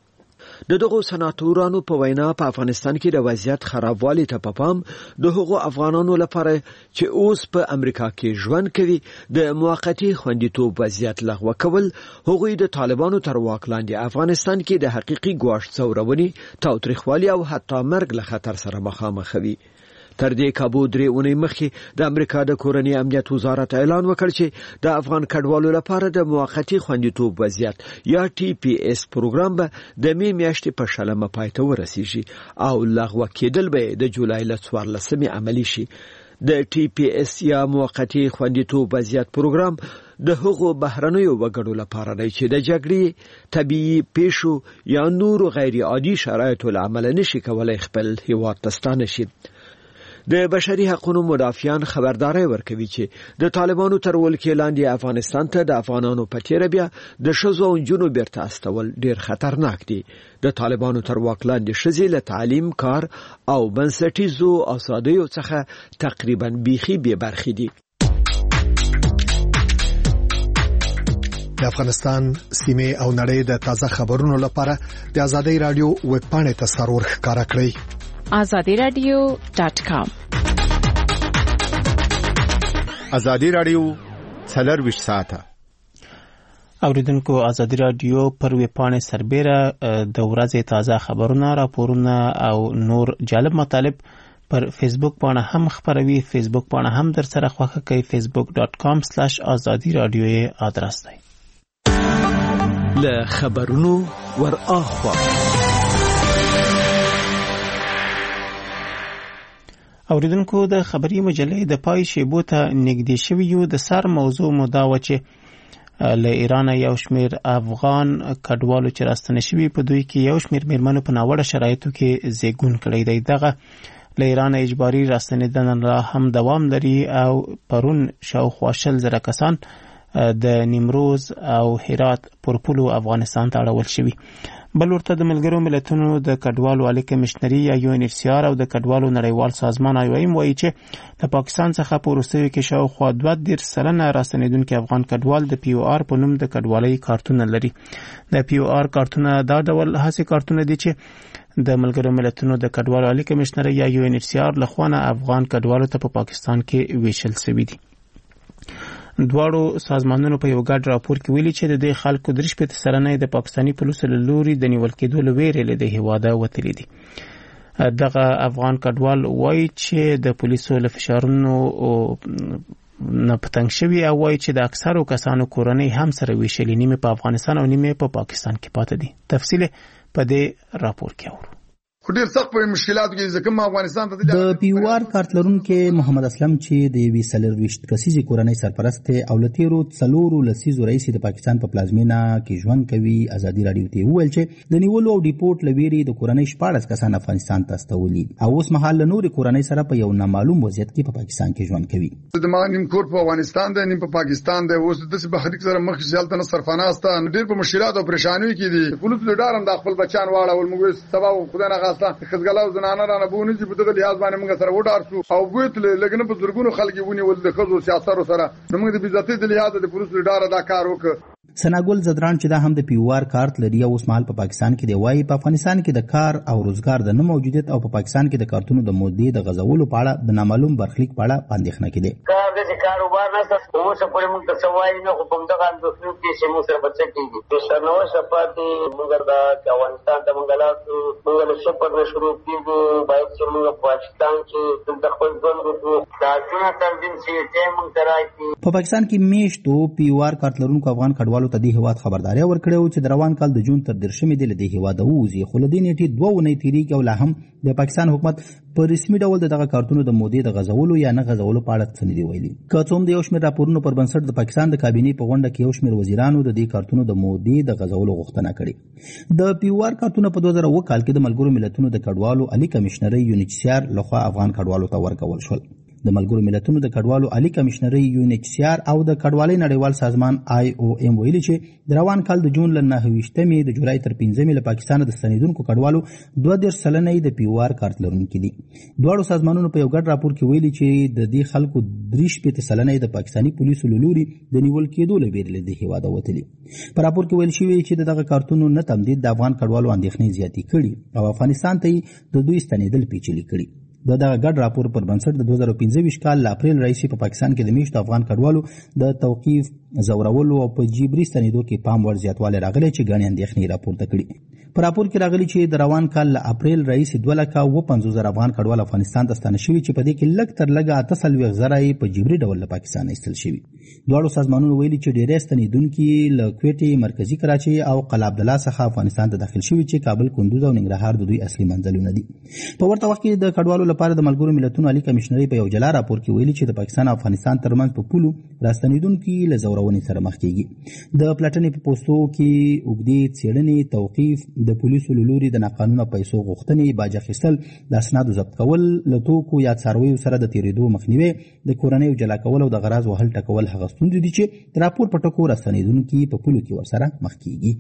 د دغو سناتورانو په وینا په افغانستان کې د وضعیت خرابوالي ته په پام د هغو افغانانو لپاره چې اوس په امریکا کې ژوند کوي د موقتي خوندیتوب وضعیت لغوه کول هغوی د طالبانو تر واک لاندې افغانستان کې د حقيقي ګواښ ځورونې تاوتریخوالي او حتی مرګ له خطر سره مخامخ وي. تر دې کابو درې اونۍ مخکې د امریکا د کورنۍ امنیت وزارت اعلان وکړ چې د افغان کډوالو لپاره د موقتی خوندیتوب وضعیت یا ټي پی اس پروګرام به د می میاشتې په شلمه پای ته ورسیږي او لغوه کېدل به د جولای ل څوارلسمې عملی شي. د ټي پی اس یا موقتی خوندیتوب وضعیت پروګرام د هغو بهرنیو وګړو لپاره دی چې د جګړې، طبيعي پیښو یا نورو غیر عادي شرایطو له امله نشي کولای خپل هیواد ته ستانه شي. د بشري حقوقو مدافعان خبرداري ورکوي چې د طالبانو تر ولکې لاندې افغانستان ته د افغانانو په تیر بیا د شذو او جنو بیرته استول ډیر خطرناک دي. د طالبانو تر واک لاندې شذې له تعلیم، کار او بنسټیزو آزادیو څخه تقریبا بیخي بې برخې دي. د افغانستان سیمه او نړۍ د تازه خبرونو لپاره د آزادۍ رادیو ویب پاڼې ته سرور ښکارا کړئ. آزادی رادیو ډاٹ کام. آزادی رادیو څلرویشت ساعته. اوریدونکو آزادی رادیو پر ویب پاڼې سربېره د ورځې تازه خبرونه، راپورونه او نور جالب مطالب پر فیسبوک باندې هم خبروي. فیسبوک باندې هم در سره خوښه کوي. facebook dot com slash azadi radio یې آدرس دی. له خبرونو ور اخوا اوریدونکو د خبري مجلې د پای شیبو ته نږدې شوی یو. د سر موضوع مدا و چې له ایران یو شمیر افغان کډوالو چې راستنه شوي په دوی کې یو شمیر میرمنو په ناوړه شرایطو کې زیږون کړی دی. دغه له ایران اجباري راستنیدنه را هم دوام لري او پرون شاوخوا شل زره کسان د نیمروز او هرات پر پولو افغانستان ته اړول شوي. بل ورته د ملګرو ملتونو د کډوالو عالی کمشنري یا یو ان ایچ سی آر او د کډوالو نړیوال سازمان آی او ایم وایي چې د پاکستان څخه په وروستیو کې شاوخوا دوه دېرش سلنه راستنیدونکي افغان کډوال د پی او آر په نوم د کډوالۍ کارتونه لري. د پی او آر کارتونه دا ډول هڅې کارتونه دي چې د ملګرو ملتونو د کډوالو عالی کمشنري یا یو ان ایچ سی آر لخوا افغان کډوالو ته په پاکستان کې ویشل شوي دي. دواړو سازمانونو په یو ګډ راپور کې ویلي چې د دې خلکو درې شپېته سلنه د پاکستاني پولیسو له لوري د نیول کېدو له ویرې له د هیواده وتلي دي. دغه افغان کډوال وایي چې د پولیسو له فشارونو نه پتنګ شوي او وایي چې د اکثرو کسانو کورنۍ هم سره ویشلي، نیمه په افغانستان او نیمه په پاکستان کې پاتې دي. تفصیل په دې راپور کې اورو. ډیر سخت په مشکلاتو کې ځکه افغانستان ته د پی او آر کارت لرونکي محمد اسلم چې د یوې څلرویشت کسیزې کورنۍ سرپرست او له تیرو څلورو لسیزو راهیسې د پاکستان په پلازمینه کې ژوند کوي، ازادي راډیو ته وویل چې د نیولو او ډیپورټ له ویرې د کورنۍ شپاړس کسان افغانستان ته استولي او اوس مهال له نورې کورنۍ سره په یو نامعلوم وضعیت کې په پاکستان کې ژوند کوي. د ما نیم کور په افغانستان دی، نیم په پاکستان دی. اوس د څه بهري سره مخ ځالته نه سرفناسته ډیر په مشکلات او پریشانیو کې دي. پولیس له ډارم د خپل بچان واړول موږ سبا خدای نه غاسته خزګلا زنانه را نه بونه چې په دغه لحاظ باندې موږ سره وډار شو او بوت لګنه په زرګونو خلک ونی ول د خزو سیاستو سره موږ د بیزاتي د لحاظ د پولیسو ډار ادا کار وکړ. سناګل زدران چې دا هم د پی او آر کارت لري او اوس مهال په پاکستان کې دی، وایي په افغانستان کې د کار او روزګار د نه موجودیت او په پاکستان کې د کارتونو د مودې د غزولو په اړه د نامعلوم برخلیک په اړه اندېښنه کې دي. کار د کاروبار نه څه اوس په موږ ته سوای نه کوم دغه اندوخنو کې چې موږ سره بچی کېږي. د شنو شپاتي موږ د افغانستان د منګلاتو موږ له شپږ نه شروع کېږو، باید چې موږ په پاکستان کې د خپل ژوند وکړو. دا څنګه تنظیم شي چې موږ ترای په پاکستان کې میشتو پی او آر کارت لرونکو افغان کډوالو ته د هیواد خبرداري ورکړې و چې د روان کال د جون تر دېرشمې د لدې هیواد ووزي، خو لدې نیټې دوه ونې تیریږي او لا هم د پاکستان حکومت په رسمي ډول دغه کارتونو د مودې د غزولو یا نه غزولو په اړه څه نه دی ویلي. که څوم د یو شمېر راپورونو پر بنسټ د پاکستان د کابینې په غونډه کې یو شمېر وزیرانو د دې کارتونو د مودې د غزولو غوښتنه کړې. د پی او آر کارتونه په دوه زره اووه کال کې د ملګرو ملتونو د کډوالو عالی کمشنري یو ان ایچ سی آر لخوا افغان کډوالو ته ورکول شول. د ملګرو ملتونو د کډوالو عالی کمشنري یو ان ایچ سی آر او د کډوالۍ نړیوال سازمان آی او ایم ویلي چې د روان کال د جون له نهه ویشتمې د جولای تر پنځمې له پاکستان د ستنېدونکو کډوالو دوه دېرش سلنه د پی او آر کارت لرونکي دي. دواړو سازمانونو په یو ګډ راپور کې ویلي چې د دې خلکو درې شپېته سلنه د پاکستاني پولیسو له لوري د نیول کېدو له ویرې له دې هیواده وتلي. په راپور کې ویل شوي چې د دغه کارتونو نه تمدید د افغان کډوالو اندېښنې زیاتې کړي او افغانستان ته د دوی ستنېدل پیچلي کړي. د دغه ګډ راپور پر بنسټ د دوه زره پنځه ویشت کال له اپریل راهیسې په پاکستان کې د میشتو افغان کډوالو د توقیف زورولو او په جبري ستنېدو کې پام وړ زیاتوالی راغلی چې ګڼې اندېښنې راپورته کړي. په راپور کې راغلي چې د روان کال له اپریل راهیسې دوه لکه اوه پنځوس زره افغان کډوال افغانستان ته ستانه شوي چې په دې کې لږ تر لږه اته څلوېښت زره یې په جبري ډول له پاکستانه ایستل شوي. دواړو سازمانونو ویلي چې ډېری ستنېدونکي له کویټې، مرکزي کراچۍ او قلعه عبدالله څخه افغانستان ته داخل شوي چې کابل، کندوز او ننګرهار د دوی اصلي منزلونه دي. په ورته وخت کې د کډوالو لپاره د ملګرو ملتونو عالي کمیشنرۍ په یو جلا راپور کې ویلي چې د پاکستان او افغانستان ترمنځ په پولو راستنېدونکي له ځورونې سره مخ کېږي. د پلټنې په پوستو کې اوږدې څېړنې، توقیف، د پولیسو له لوري د ناقانونه پیسو غوښتنې، باج اخیستل، د اسنادو ضبط کول، له توکو یا څارویو سره د تېرېدو مخنیوی، د کورنیو جلا کول او د غراض وهل ټکول هغه ستونزې دي چې د راپور په ټکو راستنېدونکي په پولو کې ورسره مخ کېږي.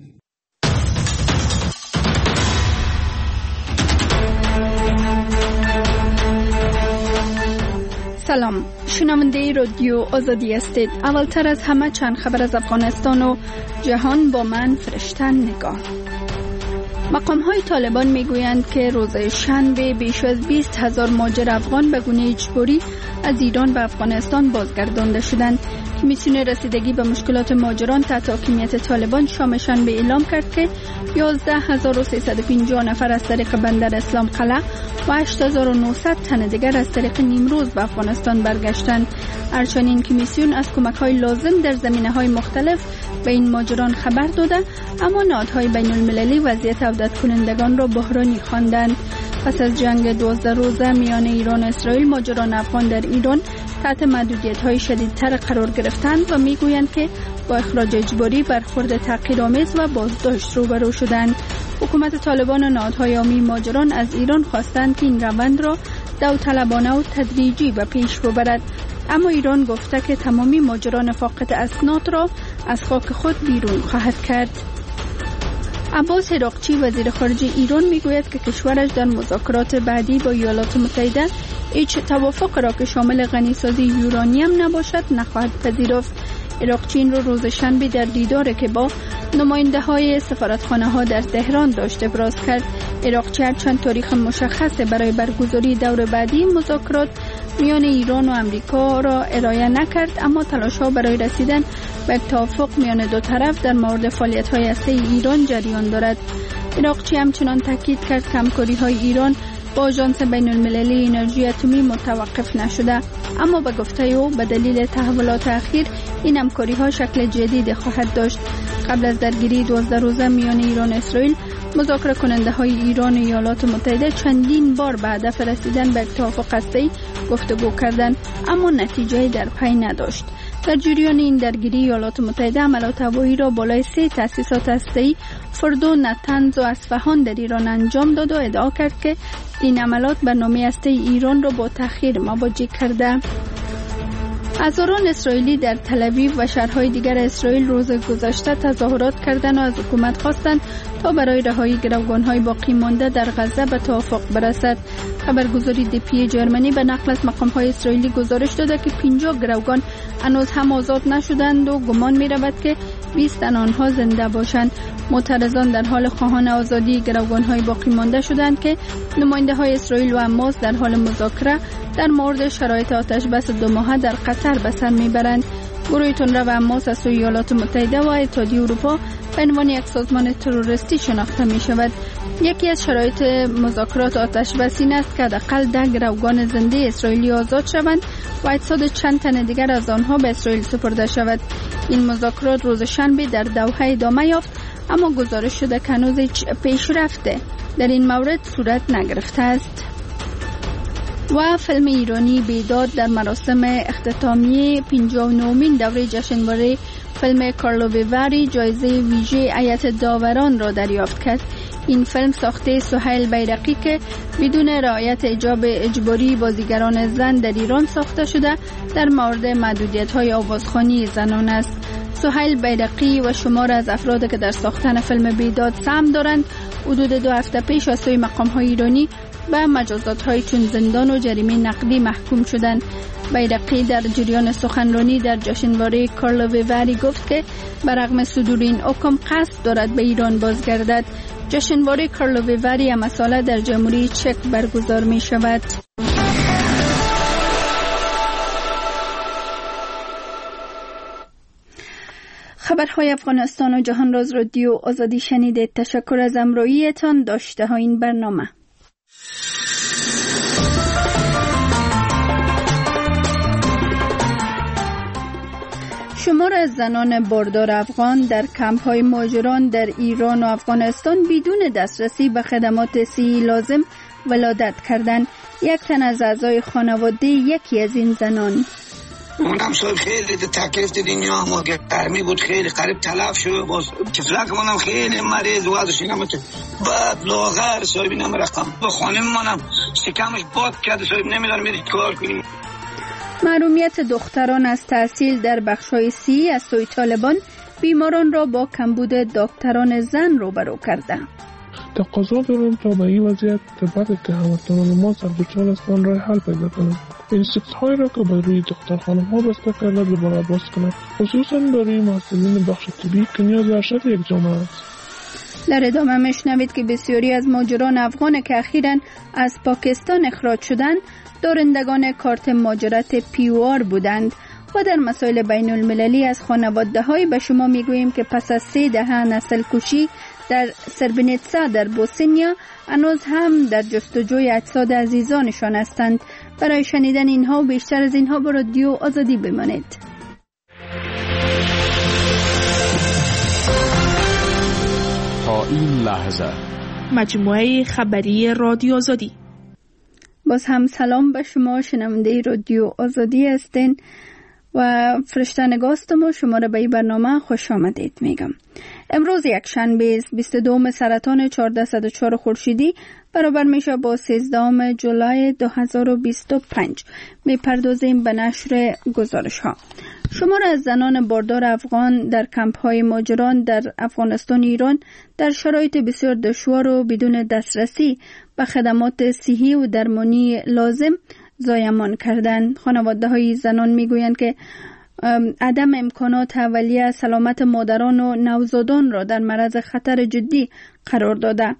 سلام، شنونده رادیو آزادی هستید. اولتر از همه چند خبر از افغانستان و جهان با من فرشتن نگاه. مقام های طالبان می گویند که روز شنبه بیش از بیست هزار مهاجر افغان به گونه اجباری از ایران به افغانستان بازگردانده شدند. کمیسیون رسیدگی به مشکلات مهاجران تحت حاکمیت طالبان شام شنبه اعلام کرد که یازده هزار و سیصد و پنجاه نفر از طریق بندر اسلام قلعه و هشت هزار و نهصد تن دیگر از طریق نیمروز به افغانستان برگشتند. همچنین کمیسیون از کمک‌های لازم در زمینه‌های مختلف به این مهاجران خبر داده، اما نهادهای بین المللی وضعیت عودت کنندگان را بحرانی خواندند. پس از جنگ دوازده روزه میان ایران و اسرائیل، مهاجران افغان در ایران تحت محدودیت‌های شدیدتر قرار گرفتند و میگویند که با اخراج اجباری، برخورد تحقیرآمیز و بازداشت روبرو شدند. حکومت طالبان و نهادهای عامی مهاجران از ایران خواستند که این روند را داوطلبانه و تدریجی به پیش ببرد، اما ایران گفته که تمامی مهاجران فاقد اسناد را از خاک خود بیرون خواهد کرد. عباس عراقچی وزیر خارجه ایران میگوید که کشورش در مذاکرات بعدی با ایالات متحده هیچ توافق را که شامل غنیسازی یورانیم نباشد نخواهد پذیرفت. عراقچی این رو روز شنبه در دیداری که با نماینده های سفارتخانه ها در تهران داشت ابراز کرد. عراقچی چند تاریخ مشخص برای برگزاری دور بعدی مذاکرات میان ایران و امریکا را ارائه نکرد، اما تلاش ها برای رسیدن به توافق میان دو طرف در مورد فعالیت های هسته ایران جریان دارد. عراقچی همچنان تاکید کرد که همکاری های ایران با آژانس بین المللی انرژی اتمی متوقف نشده، اما به گفته او به دلیل تحولات اخیر این همکاری ها شکل جدید خواهد داشت. قبل از درگیری دوازده روزه میان ایران و اسرائیل، مذاکره کننده های ایران و ایالات متحده چندین بار به هدف رسیدن به توافق هسته‌ای گفتگو کردند، اما نتیجه در پی نداشت. در جریان این درگیری، ایالات متحده عملیات هوایی را بالای سه تأسیسات هسته‌ای فردو، نتنز و اصفهان در ایران انجام داد و ادعا کرد که این عملیات برنامه هسته‌ای ایران را با تأخیر مواجه کرده. هزاران اسرائیلی در تل‌آویو و شهرهای دیگر اسرائیل روز گذشته تظاهرات کردند و از حکومت خواستند تا برای رهایی گروگان‌های باقی مانده در غزه به توافق برسد. خبرگزاری دیپی جرمنی به نقل از مقام‌های اسرائیلی گزارش داده که پنجاه گروگان هنوز هم آزاد نشدند و گمان می‌رود که بیست تن آنها زنده باشند. معترضان در حال خواهان آزادی گروگان‌های باقی مانده شدند که نماینده‌های اسرائیل و حماس در حال مذاکره در مورد شرایط آتش‌بس دو ماهه در قطر به سر میبرند. گروه تندرو و حماس از سوی ایالات متحده و اتحادیه اروپا به عنوان یک سازمان تروریستی شناخته می شود. یکی از شرایط مذاکرات آتش‌بس این است که حداقل ده گروگان زنده اسرائیلی آزاد شوند و اجساد چند تن دیگر از آنها به اسرائیل سپرده شود. این مذاکرات روز شنبه در دوحه ادامه یافت، اما گزارش شده که هنوز هیچ پیشرفته در این مورد صورت نگرفته است. و فیلم ایرانی بیداد در مراسم اختتامیه پنجاه و نهمین دوره جشنواره فیلم کارلو ویواری جایزه ویژه هیئت داوران را دریافت کرد. این فیلم ساخته سهیل بیرقی که بدون رعایت حجاب اجباری بازیگران زن در ایران ساخته شده در مورد محدودیت‌های آوازخوانی زنان است. سهیل بیرقی و شمار از افراد که در ساختن فیلم بیداد سهم دارند حدود دو هفته پیش از سوی مقام‌های ایرانی به مجازات‌های چون زندان و جریمه نقدی محکوم شدند. بیرقی در جریان سخنرانی در جشنواره کارلو ویواری گفت که برغم صدور این حکم قصد دارد به ایران بازگردد. جشنواره کارلو ویواری هم ساله در جمهوری چک برگزار می شود. خبرهای افغانستان و جهان راز رادیو آزادی شنیدید. تشکر از همراهیتان. داشته ها این برنامه. شمار از زنان باردار افغان در کمپ های مهاجران در ایران و افغانستان بدون دسترسی به خدمات صحی لازم ولادت کردند. یک تن از اعضای خانواده یکی از این زنان: اونم صاحب خیلی تکلیف دیدین ما که گرمی بود، خیلی قریب تلف شد. باز طفلک منم خیلی مریض وضعش نمیت بعد لاغر صاحب اینم رقم به خانم منم شکمش باد کرده صاحب نمیدونم میرید کار کنیم. محرومیت دختران از تحصیل در بخش‌های سی از سوی طالبان بیماران را با کمبود دکتران زن روبرو کرده. تقاضا دارم تا به این وضعیت بعد اتهامات ما سر دچار هستند راه حل پیدا کنند. اینستیتوت هایی را که بر روی دختر خانم ها بسته کرده دوباره باز کنند، خصوصا برای محصلین بخش طبی که نیاز ارشد یک جامعه است. در ادامه میشنوید که بسیاری از مهاجران افغان که اخیراً از پاکستان اخراج شدند دارندگان کارت مهاجرت پی او آر بودند. و در مسائل بین المللی از خانواده های به شما میگوییم که پس از سه دهه نسل کشی در سربنیتسا در بوسنیا هنوز هم در جستجوی اجساد عزیزانشان هستند. برای شنیدن اینها و بیشتر از اینها با رادیو آزادی بمانید. تا این لحظه مجموعه خبری رادیو آزادی. باز هم سلام به شما شنونده رادیو آزادی هستین و فرشته نگاستم و شما را به این برنامه خوش آمدید میگم. امروز یک شنبه بیست و دوم سرطان چهارصد و چهار خورشیدی برابر میشه با سیزدهم جولای دو هزار و بیست و پنج. میپردازیم به نشر گزارش ها. شمار از زنان باردار افغان در کمپ های مهاجران در افغانستان و ایران در شرایط بسیار دشوار و بدون دسترسی به خدمات صحی و درمانی لازم زایمان کردند. خانواده های زنان میگویند که عدم امکانات اولیه سلامت مادران و نوزادان را در معرض خطر جدی قرار داده.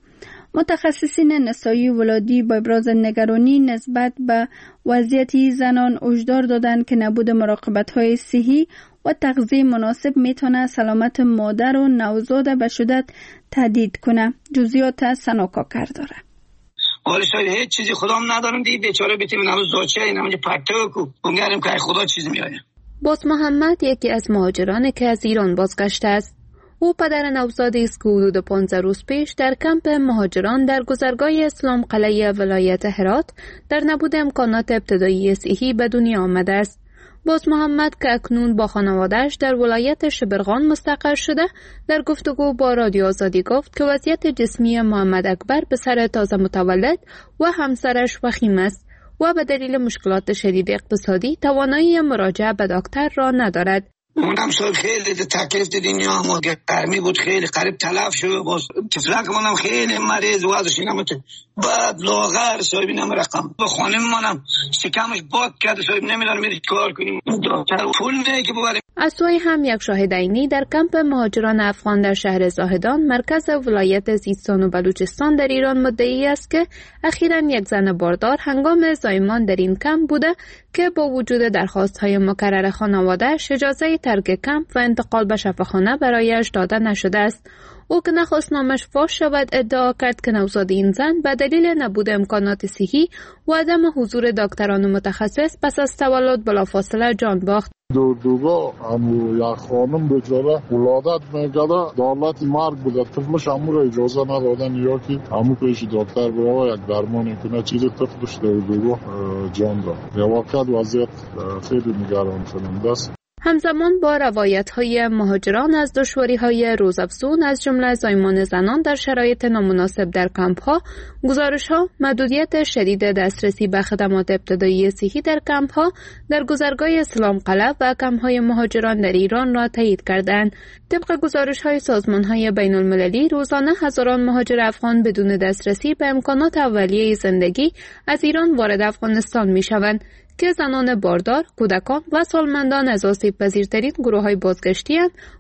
متخصصین نسایی ولادی با ابراز نگرانی نسبت به وضعیت زنان هشدار دادند که نبود مراقبت‌های صحی و تغذیه مناسب میتونه سلامت مادر و نوزاد به شدت تهدید کنه. جزئیات سناکا داره. حالا شاید هیچ چیزی خدام ندارم دی بیچاره بیتیم نماز داچه اینا اونجا پرتو کو اونگرم که خدا چیزی میآید. باز محمد یکی از مهاجرانی که از ایران بازگشته است. او پدر نوزادی است که حدود پانزده روز پیش در کمپ مهاجران در گذرگاه اسلام قلعه ولایت هرات در نبود امکانات ابتدایی صحی به دنیا آمده است. باز محمد که اکنون با خانواده‌اش در ولایت شبرغان مستقر شده در گفتگو با رادیو آزادی گفت که وضعیت جسمی محمد اکبر به سر تازه متولد و همسرش وخیم است و به دلیل مشکلات شدید اقتصادی توانایی مراجعه به دکتر را ندارد. اونم صاحب خیلی تکلیف دیدین یا ما گرمی بود، خیلی قریب تلف شد. باز طفلک منم خیلی مریض وضعش نمیت بعد لاغر صاحب اینم رقم به خانم منم شکمش باد کرده صاحب نمیدونم میرید کار کنیم دکتر پول نه که ببریم. از سوی هم یک شاهد عینی در کمپ مهاجران افغان در شهر زاهدان مرکز ولایت سیستان و بلوچستان در ایران مدعی است که اخیراً یک زن باردار هنگام زایمان در این کمپ بوده که با وجود درخواست‌های مکرر خانواده‌اش اجازه ترک کمپ و انتقال به شفاخانه برایش داده نشده است. او که نخواست نامش فاش شود ادعا کرد که نوزاد این زن به دلیل نبود امکانات صحی و عدم حضور دکتران متخصص پس از تولد بلافاصله جان باخت. دو دوگا همو یا خانم بجاره ولادت میکرده دولت مرگ بوده طفلش همو را اجازه ندادن یا که همو پیش دکتر برای یک درمانی کنه چیز طفلش دو دوگا جان داد. یا واقعا وضعیت خیلی نگران کننده است. همزمان با روایت‌های مهاجران از دشواری‌های روزافزون از جمله زایمان زنان در شرایط نامناسب در کمپ‌ها، گزارش‌ها محدودیت شدید دسترسی به خدمات ابتدایی صحی در کمپ‌ها در گذرگاه اسلام قلعه و کمپ‌های مهاجران در ایران را تایید کردند. طبق گزارش‌های سازمان‌های بین‌المللی روزانه هزاران مهاجر افغان بدون دسترسی به امکانات اولیه زندگی از ایران وارد افغانستان می‌شوند که زنان باردار، کودکان و سالمندان از آسیب پذیرترین گروه‌های بازگشتی هستند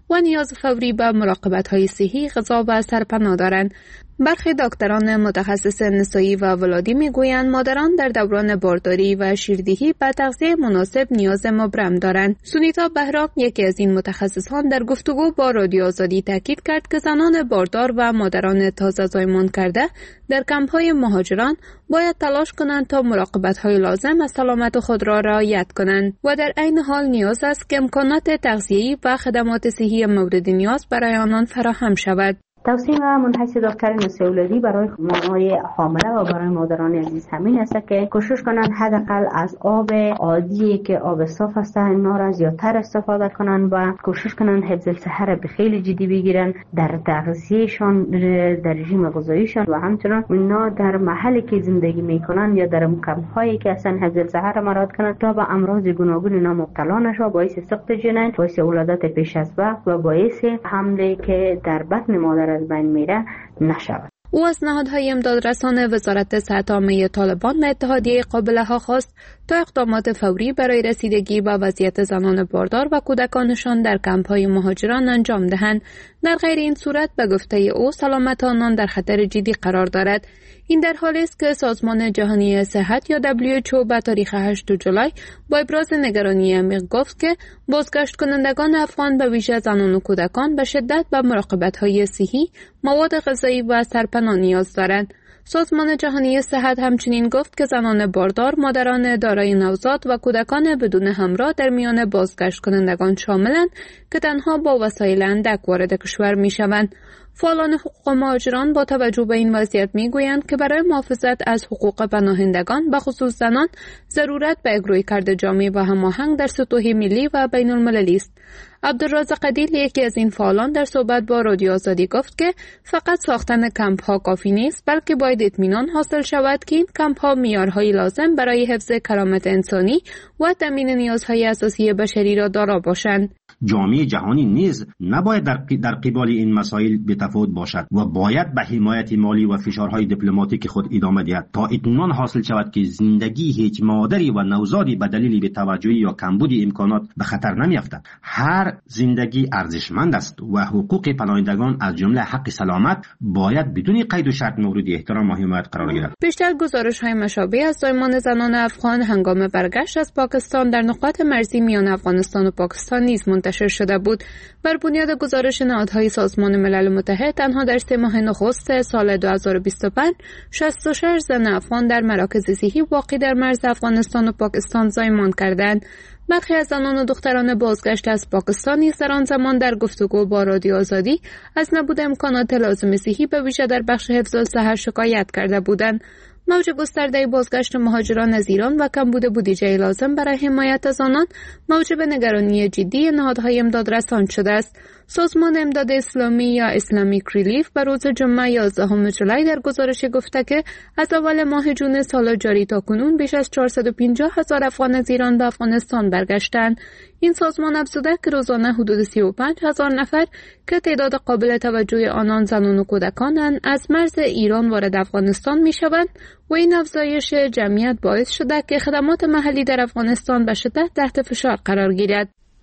و نیاز فوری به مراقبت‌های صحی، غذا و سرپناه دارند. برخی دکتران متخصص نسایی و ولادی میگویند مادران در دوران بارداری و شیردهی به تغذیه مناسب نیاز مبرم دارند. سونیتا بهرام، یکی از این متخصصان، در گفتگو با رادیو آزادی تاکید کرد که زنان باردار و مادران تازه زایمان کرده در کمپ‌های مهاجران باید تلاش کنند تا مراقبت‌های لازم از سلامت خود را رعایت کنند و در عین حال نیاز است که امکانات تغذیه‌ای و خدمات صحی مورد نیاز برای آنان فراهم شود. توصیه منحص دکتر نسایی ولادی برای مامای حامله و برای مادران عزیز همین است که کوشش کنند حداقل از آب عادی که آب صاف است اینا را زیادتر استفاده کنند و کوشش کنند حفظ صحت را به خیلی جدی بگیرن در تغذیهشان، در رژیم غذاییشان و همچنین اینا در محلی که زندگی میکنند یا در مکان‌هایی که اصلا حفظ صحت را مراعات کنند تا به امراض گوناگون اینا مبتلا نشوند، باعث سقط جنین، باعث ولادت پیش از وقت و باعث حمله که در بطن مادر از بین میره نشود. او از نهادهای امدادرسان وزارت صحت عامه طالبان و اتحادیه قابله ها خواست تا اقدامات فوری برای رسیدگی به وضعیت زنان باردار و کودکانشان در کمپ‌های مهاجران انجام دهند. در غیر این صورت به گفته او سلامت آنان در خطر جدی قرار دارد. این در حالی است که سازمان جهانی صحت یا دبلیو اچ او به تاریخ هشتم جولای با ابراز نگرانی عمیق گفت که بازگشت کنندگان افغان به ویژه زنان و کودکان به شدت به مراقبت‌های صحی، مواد غذایی و سرپناه نیاز دارند. سازمان جهانی صحت همچنین گفت که زنان باردار، مادران دارای نوزاد و کودکان بدون همراه در میان بازگشت کنندگان شاملند که تنها با وسایل اندک وارد کشور می‌شوند. فعالان حقوق مهاجران با توجه به این وضعیت میگویند که برای محافظت از حقوق پناهندگان به خصوص زنان ضرورت به اجرای کرده جامع و هماهنگ در سطوح ملی و بین المللی است. عبدالرزاق عدیل، یکی از این فعالان، در صحبت با رادیو آزادی گفت که فقط ساختن کمپ ها کافی نیست، بلکه باید اطمینان حاصل شود که این کمپ ها معیارهای لازم برای حفظ کرامت انسانی و تامین نیازهای اساسی بشری را دارا باشند. جامعه جهانی نیز نباید در در قبال این مسائل بی‌تفاوت باشد و باید به حمایت مالی و فشارهای دیپلماتیک خود ادامه دهد تا اطمینان حاصل شود که زندگی هیچ مادری و نوزادی به دلیل بی‌توجهی یا کمبود امکانات به خطر نمی‌افتد. هر زندگی ارزشمند است و حقوق پناهندگان از جمله حق سلامت باید بدون قید و شرط مورد احترام و حمایت قرار گیرد. بیشتر گزارش‌های مشابه از زایمان زنان افغان هنگام برگشت از پاکستان در نقاط مرزی میان افغانستان و پاکستان نیز منتشر شده بود. بر بنیاد گزارش نهادهای سازمان ملل متحد، تنها در سه ماه نخست سال دو هزار و بیست و پنج شصت و شش زن افغان در مراکز صحی واقع در مرز افغانستان و پاکستان زایمان کردند. برخی از زنان و دختران بازگشت از پاکستان نیز در آن زمان در گفتگو با رادیو آزادی از نبود امکانات لازم صحی به ویژه در بخش حفظ الصحه شکایت کرده بودند. موج گسترده بازگشت مهاجران از ایران و کمبود بودجه لازم برای حمایت از آنان موجب نگرانی جدی نهادهای امدادرسان شده است. سازمان امداد اسلامی یا اسلامیک ریلیف بر روز جمعه یازدهم جولای در گزارش گفته که از اول ماه جون سال جاری تا کنون بیش از چهارصد و پنجاه هزار افغان از ایران به افغانستان برگشتند. این سازمان افزوده که روزانه حدود سی و پنج هزار نفر که تعداد قابل توجه آنان زنان و کودکانند از مرز ایران وارد افغانستان میشوند و این افزایش جمعیت باعث شده که خدمات محلی در افغانستان به شدت تحت فشار قرار گیرد.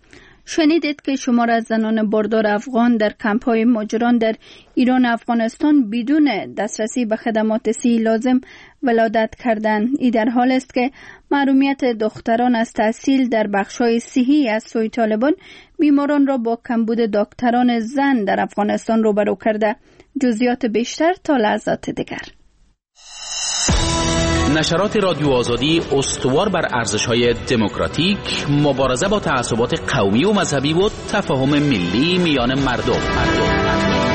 شنیدید که شمار از زنان باردار افغان در کمپ‌های مهاجران در ایران و افغانستان بدون دسترسی به خدمات صحی لازم ولادت کردند. این در حال است که محرومیت دختران از تحصیل در بخش‌های صحی از سوی طالبان بیماران را با کمبود دکتران زن در افغانستان روبرو کرده. جزئیات بیشتر تا لحظات دیگر. نشرات رادیو آزادی استوار بر ارزش‌های دموکراتیک، مبارزه با تعصبات قومی و مذهبی و تفاهم ملی میان مردم. مردم.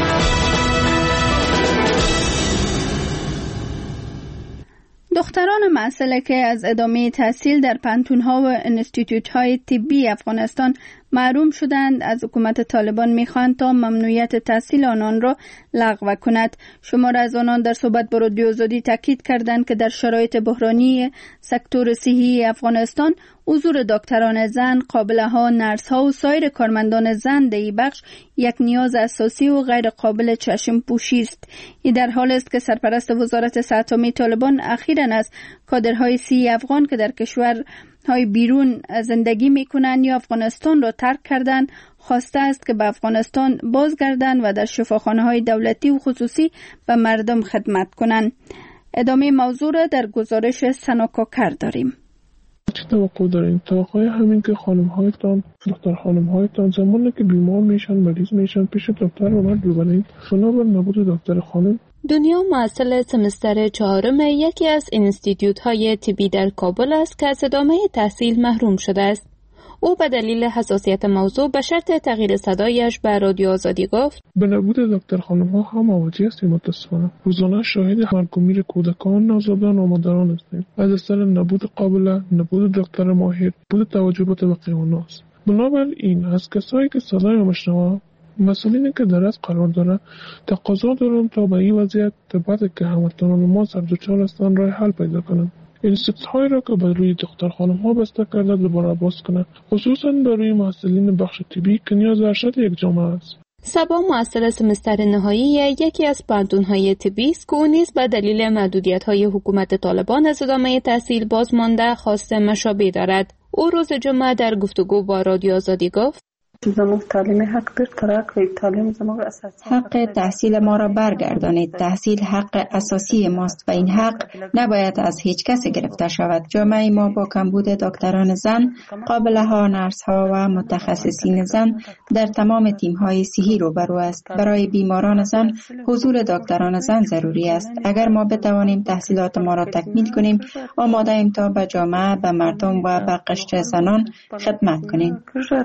دختران مسلکه از ادامه تحصیل در پانتون‌ها و انستیتوت‌های طبی افغانستان محروم شدند. از حکومت طالبان می‌خواهند تا ممنوعیت تحصیل آنان را لغو کند. شمار از آنان در صحبت با رادیو آزادی تاکید کردند که در شرایط بحرانی سکتور صحی افغانستان حضور دکتران زن، قابله‌ها، نرس‌ها و سایر کارمندان زن در این بخش یک نیاز اساسی و غیر قابل چشم پوشی است. این در حال است که سرپرست وزارت صحت عامه طالبان اخیراً از کادرهای صحی افغان که در کشور های بیرون زندگی میکنن یا افغانستان را ترک کردن خواسته است که به افغانستان بازگردند و در شفاخانه های دولتی و خصوصی به مردم خدمت کنند. ادامه موضوع را در گزارش سناکاکر داریم. چه توقع دارین؟ توقع همین که خانم هایتان دختر خانم هایتان زمانی که بیمار میشن مریض میشن پیش دکتر آمد ببرین بنابر نبود دکتر خانم. دنیا محصل سمستر چهارم یکی از اینستیتیوت های طبی در کابل است که از ادامه تحصیل محروم شده است. او به دلیل حساسیت موضوع به شرط تغییر صدایش به رادیو آزادی گفت: به نبود دکتر خانم ها هم مواجه هستیم متاسفانه. روزانه شاهد مرگ و میر کودکان، نوزادان و مادران هستیم. از اثر نبود قابله، نبود دکتر ماهر، نبود توجه به طبقه الناس. بنابراین از کسایی که صدای مشنوا مسئولینی که در از قرار داره تقاضا دارم تا به این وضعیت بعد که هموطنان ما سر دچار هستند راه حل پیدا کنند. اینستیتوت هایی را که برای دختر خانم ها بسته کرده دوباره باز کنند، خصوصا برای محصلین بخش طبی که نیاز ارشد یک جامعه است. صبا محصل سمستر نهایی یکی از پانتون‌های طبی است که او نیز به دلیل محدودیت‌های حکومت طالبان از ادامه تحصیل باز مانده خواست مشابه دارد. او روز جمعه در گفتگو با رادیو آزادی گفت: زموږ تعلیمي حق بیرته راکړئ. تعلیم زموږ اساسی حق تحصیل ما را برگردانید. تحصیل حق اساسی ماست و این حق نباید از هیچ کسی گرفته شود. جامعه ما با کمبود دکتران زن، قابله ها، نرس ها و متخصصین زن در تمام تیم های صحی روبرو است. برای بیماران زن حضور دکتران زن ضروری است. اگر ما بتوانیم تحصیلات ما را تکمیل کنیم، آماده ایم تا به جامعه، به مردم و به قشر زنان خدمت کنیم.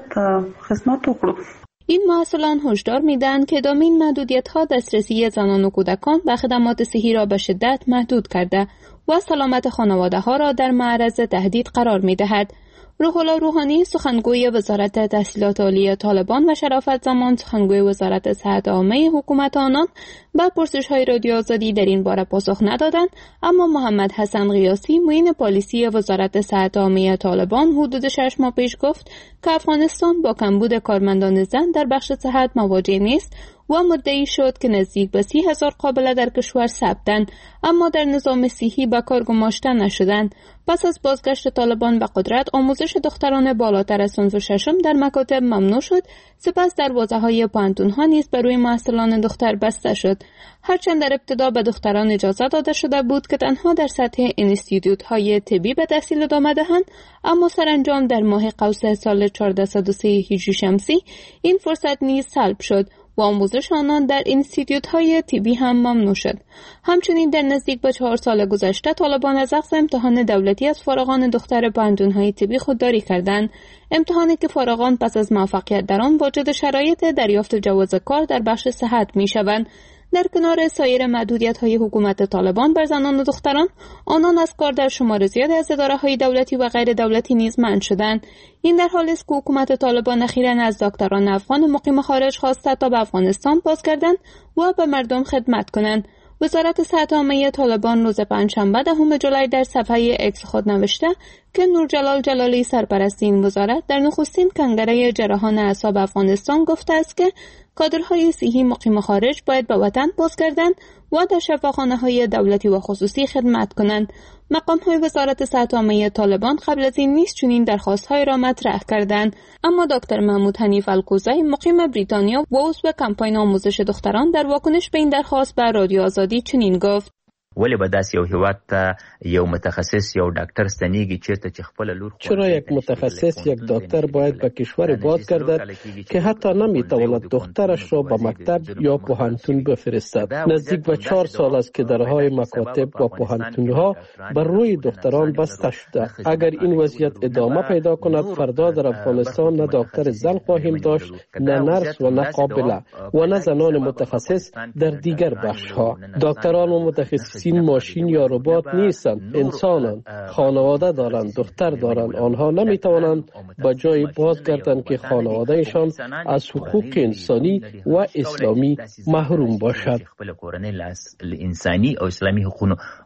این محصلان هشدار میدن که ادامه این محدودیت‌ها دسترسی زنان و کودکان به خدمات صحی را به شدت محدود کرده و سلامت خانواده‌ها را در معرض تهدید قرار می‌دهد. روح الله روحانی سخنگوی وزارت تحصیلات عالی طالبان و شرافت زمان سخنگوی وزارت صحت عامه حکومت آنان به پرسش‌های رادیو آزادی در این باره پاسخ ندادند، اما محمد حسن غیاثی معین پالیسی وزارت صحت عامه طالبان حدود شش ماه پیش گفت که افغانستان با کمبود کارمندان زن در بخش صحت مواجه نیست و مدعی شد که نزدیک به سی هزار قابله در کشور ثبتند اما در نظام صحی به کار گماشته نشدند. پس از بازگشت طالبان به قدرت آموزش دختران بالاتر از صنف ششم در مکاتب ممنوع شد، سپس دروازه‌های پانتون‌ها نیز بر روی محصلان دختر بسته شد. هرچند در ابتدا به دختران اجازه داده شده بود که تنها در سطح اینستیتوت‌های طبی به تحصیل ادامه دهند، اما سرانجام در ماه قوس سال چهارده صد و سه هجری شمسی این فرصت نیز سلب شد و آموزش آنان در اینستیتوت‌های طبی هم ممنوع شد. همچنین در نزدیک به چهار سال گذشته طالبان از اخذ امتحان دولتی از فارغان دختر پانتون‌های طبی خودداری کردند. امتحانی که فارغان پس از موفقیت در آن واجد شرایط دریافت جواز کار در بخش صحت می‌شوند. در کنار سایر محدودیت‌های حکومت طالبان بر زنان و دختران، آنان از کار در شمار زیادی از اداره‌های دولتی و غیر دولتی نیز منع شدند. این در حالی است که حکومت طالبان اخیراً از دکتران افغان مقیم خارج خواسته تا به افغانستان بازگردند و به مردم خدمت کنند. وزارت صحت عامه طالبان روز پنجشنبه دهم ژوئیه در صفحه اکس خود نوشته که نورجلال جلالی سرپرست این وزارت در نخستین کنگره جراحان اعصاب افغانستان گفته است که کادرهای صحی مقیم خارج باید به وطن بازگردند و در شفاخانه‌های دولتی و خصوصی خدمت کنند. مقام‌های وزارت صحت عامه طالبان قبل از این نیز چنین درخواست‌های را مطرح کردند، اما دکتر محمود حنیف الکوزی مقیم بریتانیا و عضو کمپاین آموزش دختران در واکنش به این درخواست به رادیو آزادی چنین گفت: ولی به داس یو هیواد ته یو متخصص یو ډاکټر ستنیږي چیرته چې خپل لور چرا یک متخصص یک دکتر باید به کشور بازگردد که حتی نمیتواند دخترش را به مکتب یا پوهنتون بفرستد؟ نزدیک به چهار سال است که درهای مکاتب و پوهنتونها بر روی دختران بسته شده. اگر این وضعیت ادامه پیدا کند، فردا در افغانستان نه دکتر زن خواهیم داشت، نه نرس و نه قابله و نه زنان متخصص در دیگر بخش‌ها. دکتران و متخصصین ماشین یا ربات نیستند، انسانند، خانواده دارند، دختر دارند. آنها نمیتوانند به جای بازگردند که خانوادهشان از حقوق انسانی و اسلامی محروم باشد.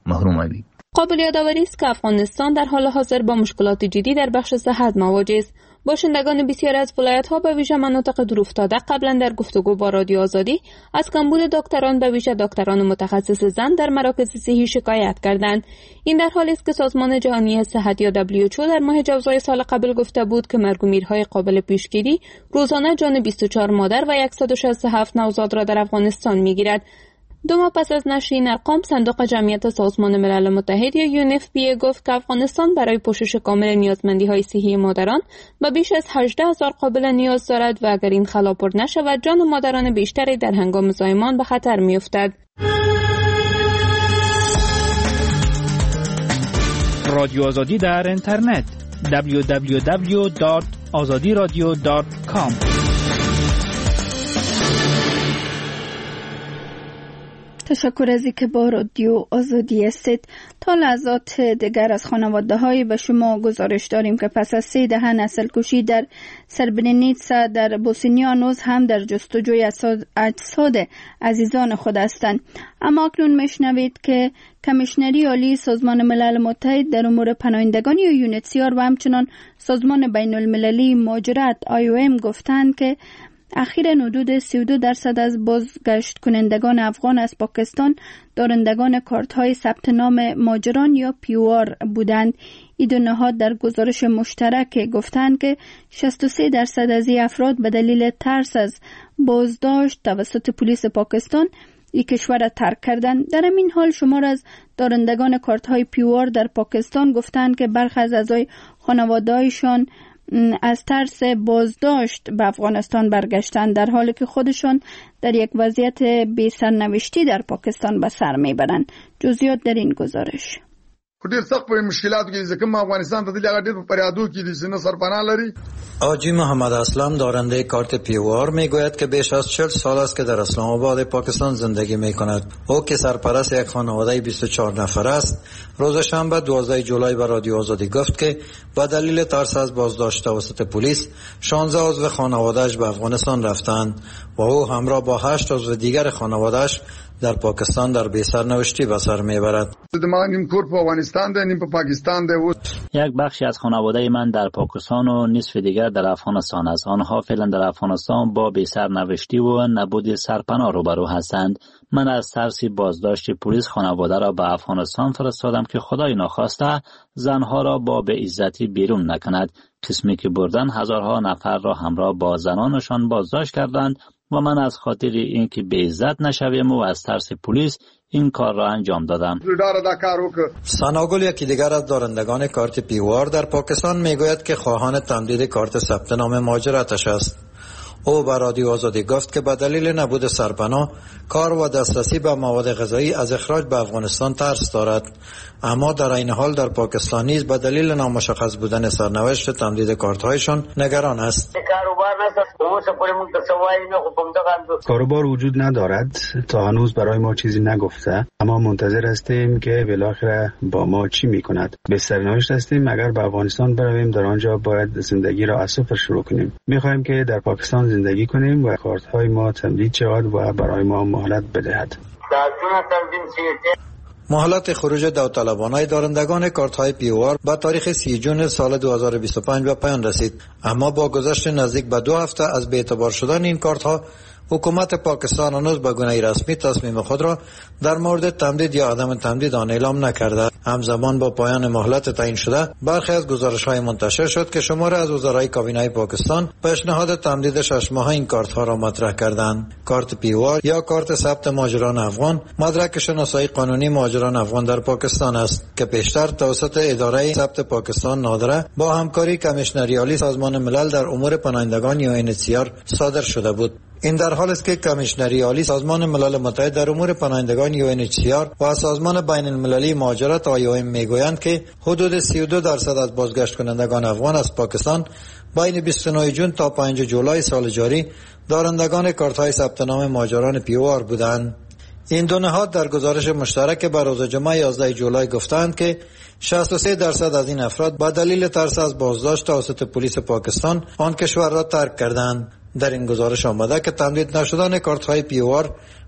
قابل یادآوری است که افغانستان در حال حاضر با مشکلات جدی در بخش صحت مواجه است. باشندگان بسیاری از ولایت‌ها به ویژه مناطق دورافتاده قبلا در گفتگو با رادیو آزادی از کمبود دکتران به ویژه دکتران متخصص زن در مراکز صحی شکایت کردند. این در حالی است که سازمان جهانی صحت یا دبلیو اچ او در ماه جوزای سال قبل گفته بود که مرگ و میرهای قابل پیشگیری روزانه جان بیست و چهار مادر و صد و شصت و هفت نوزاد را در افغانستان می‌گیرد. دو ماه پس از نشر این ارقام، صندوق جمعیت سازمان ملل متحد یا یو ان اف پی ای گفت که افغانستان برای پوشش کامل نیازمندی‌های صحی مادران به بیش از هجده هزار قابل نیاز دارد و اگر این خلا پر نشود جان مادران بیشتری در هنگام زایمان به خطر می‌افتد. رادیو آزادی در اینترنت دبلیو دبلیو دبلیو دات آزادی رادیو دات کام. تشکر از اینکه با رادیو آزادی هستید. تا لحظات دیگر از خانواده های به شما گزارش داریم که پس از سه دهه نسل کشی در سربرنیتسا در بوسنیا هنوز هم در جستجوی اجساد عزیزان خود هستند. اما اکنون میشنوید که کمیشنری عالی سازمان ملل متحد در امور پناهندگان یا یو ان اچ سی آر و همچنان سازمان بین المللی مهاجرت آی او ام گفتند که اخیراً حدود سی و دو درصد از بازگشت کنندگان افغان از پاکستان دارندگان کارت های ثبت نام مهاجران یا پی او آر بودند. این دو نهاد در گزارش مشترک گفتند که شصت و سه درصد از این افراد به دلیل ترس از بازداشت توسط پلیس پاکستان این کشور را ترک کردند. در همین حال شمار از دارندگان کارت های پی او آر در پاکستان گفتند که برخی از اعضای خانواده‌هایشان از ترس بازداشت به افغانستان برگشتند، در حالی که خودشان در یک وضعیت بی سرنوشتی در پاکستان به سر میبرند. جزئیات در این گزارش. ډیر سخت په مشکلاتو کې ځکه افغانستان ته د هغه ډیر په پریادو کې دي چې نه سرپناه لري. آجی محمد اسلم دارنده کارت پی او آر میگوید که بیش از چهل سال است که در اسلام آباد پاکستان زندگی میکند. او که سرپرست یک خانواده بیست و چهار نفره است، روز شنبه دوازده جولای به رادیو آزادی گفت که به دلیل ترس از بازداشت توسط پلیس شانزده عضو خانواده‌اش به افغانستان رفتند و او همراه با هشت عضو دیگر خانواده‌اش در پاکستان در بی سرنوشتی به سر میبرد. نیم کور په افغانستان ده، نیم په پاکستان ده. یک بخشی از خانواده من در پاکستان و نصف دیگر در افغانستان است. آنها فعلا در افغانستان با بی سرنوشتی و نبود سرپناه روبرو هستند. من از ترس بازداشت پلیس خانواده را به افغانستان فرستادم که خدای ناخواسته زنها را با به عزتی بیرون نکند. قسمی که بردن هزارها نفر را همراه با زنانشان بازداشت کردند و من از خاطر اینکه به عزت نشویم و از ترس پلیس این کار را انجام دادم. ساناگل یکی دیگر از دارندگان کارت پی او آر در پاکستان میگوید که خواهان تمدید کارت ثبت نام مهاجرتش است. او به رادیو آزادی گفت که به دلیل نبود سرپناه کار و دسترسی به مواد غذایی از اخراج به افغانستان ترس دارد، اما در این حال در پاکستان نیز به دلیل نامشخص بودن سرنوشت تمدید کارت‌هایشان نگران است. کاروبار وجود ندارد، تا هنوز برای ما چیزی نگفته، اما منتظر هستیم که بالاخره با ما چی میکند. به سرنوشت هستیم اگر به افغانستان برویم، در آنجا باید زندگی را از صفر شروع کنیم. میخواهیم که در پاکستان زندگی کنیم و کارت‌های ما تمدید شود و برای ما مهلت بدهد. مهلت خروج داوطلبانه دارندگان کارت‌های پی او آر با تاریخ سی جون سال دو هزار و بیست و پنج به پایان رسید، اما با گذشت نزدیک به دو هفته از بی‌اعتبار شدن این کارت‌ها، حکومت پاکستان هنوز به گونه رسمی تصمیم خود را در مورد تمدید یا عدم تمدید آن اعلام نکرده. همزمان با پایان مهلت تعیین شده، برخی از گزارش‌های منتشر شد که شماری از وزرای کابینه پاکستان پیشنهاد تمدید شش ماهه این کارت‌ها را مطرح کردند. کارت پی او آر یا کارت ثبت مهاجران افغان مدرک شناسایی قانونی مهاجران افغان در پاکستان است که پیشتر توسط اداره ثبت پاکستان نادره با همکاری کمیشنری عالی سازمان ملل در امور پناهندگان یا یو ان اچ سی آر صادر شده بود. این در حال است که کمیشنری عالی سازمان ملل متحد در امور پناهندگان یو ان اچ سی آر و سازمان بین المللی مهاجرت آی او ام میگویند که حدود سی و دو درصد از بازگشت کنندگان افغان از پاکستان بین بیست و نه جون تا پنج جولای سال جاری دارندگان کارت‌های ثبت نام مهاجران پی او آر بودند. این دو نهاد در گزارش مشترک بر روز جمعه یازده جولای گفتند که شصت و سه درصد از این افراد با دلیل ترس از بازداشت توسط پلیس پاکستان آن کشور را ترک کردند. در این گزارش آمده که تمدید نشدن کارت‌های پی او آر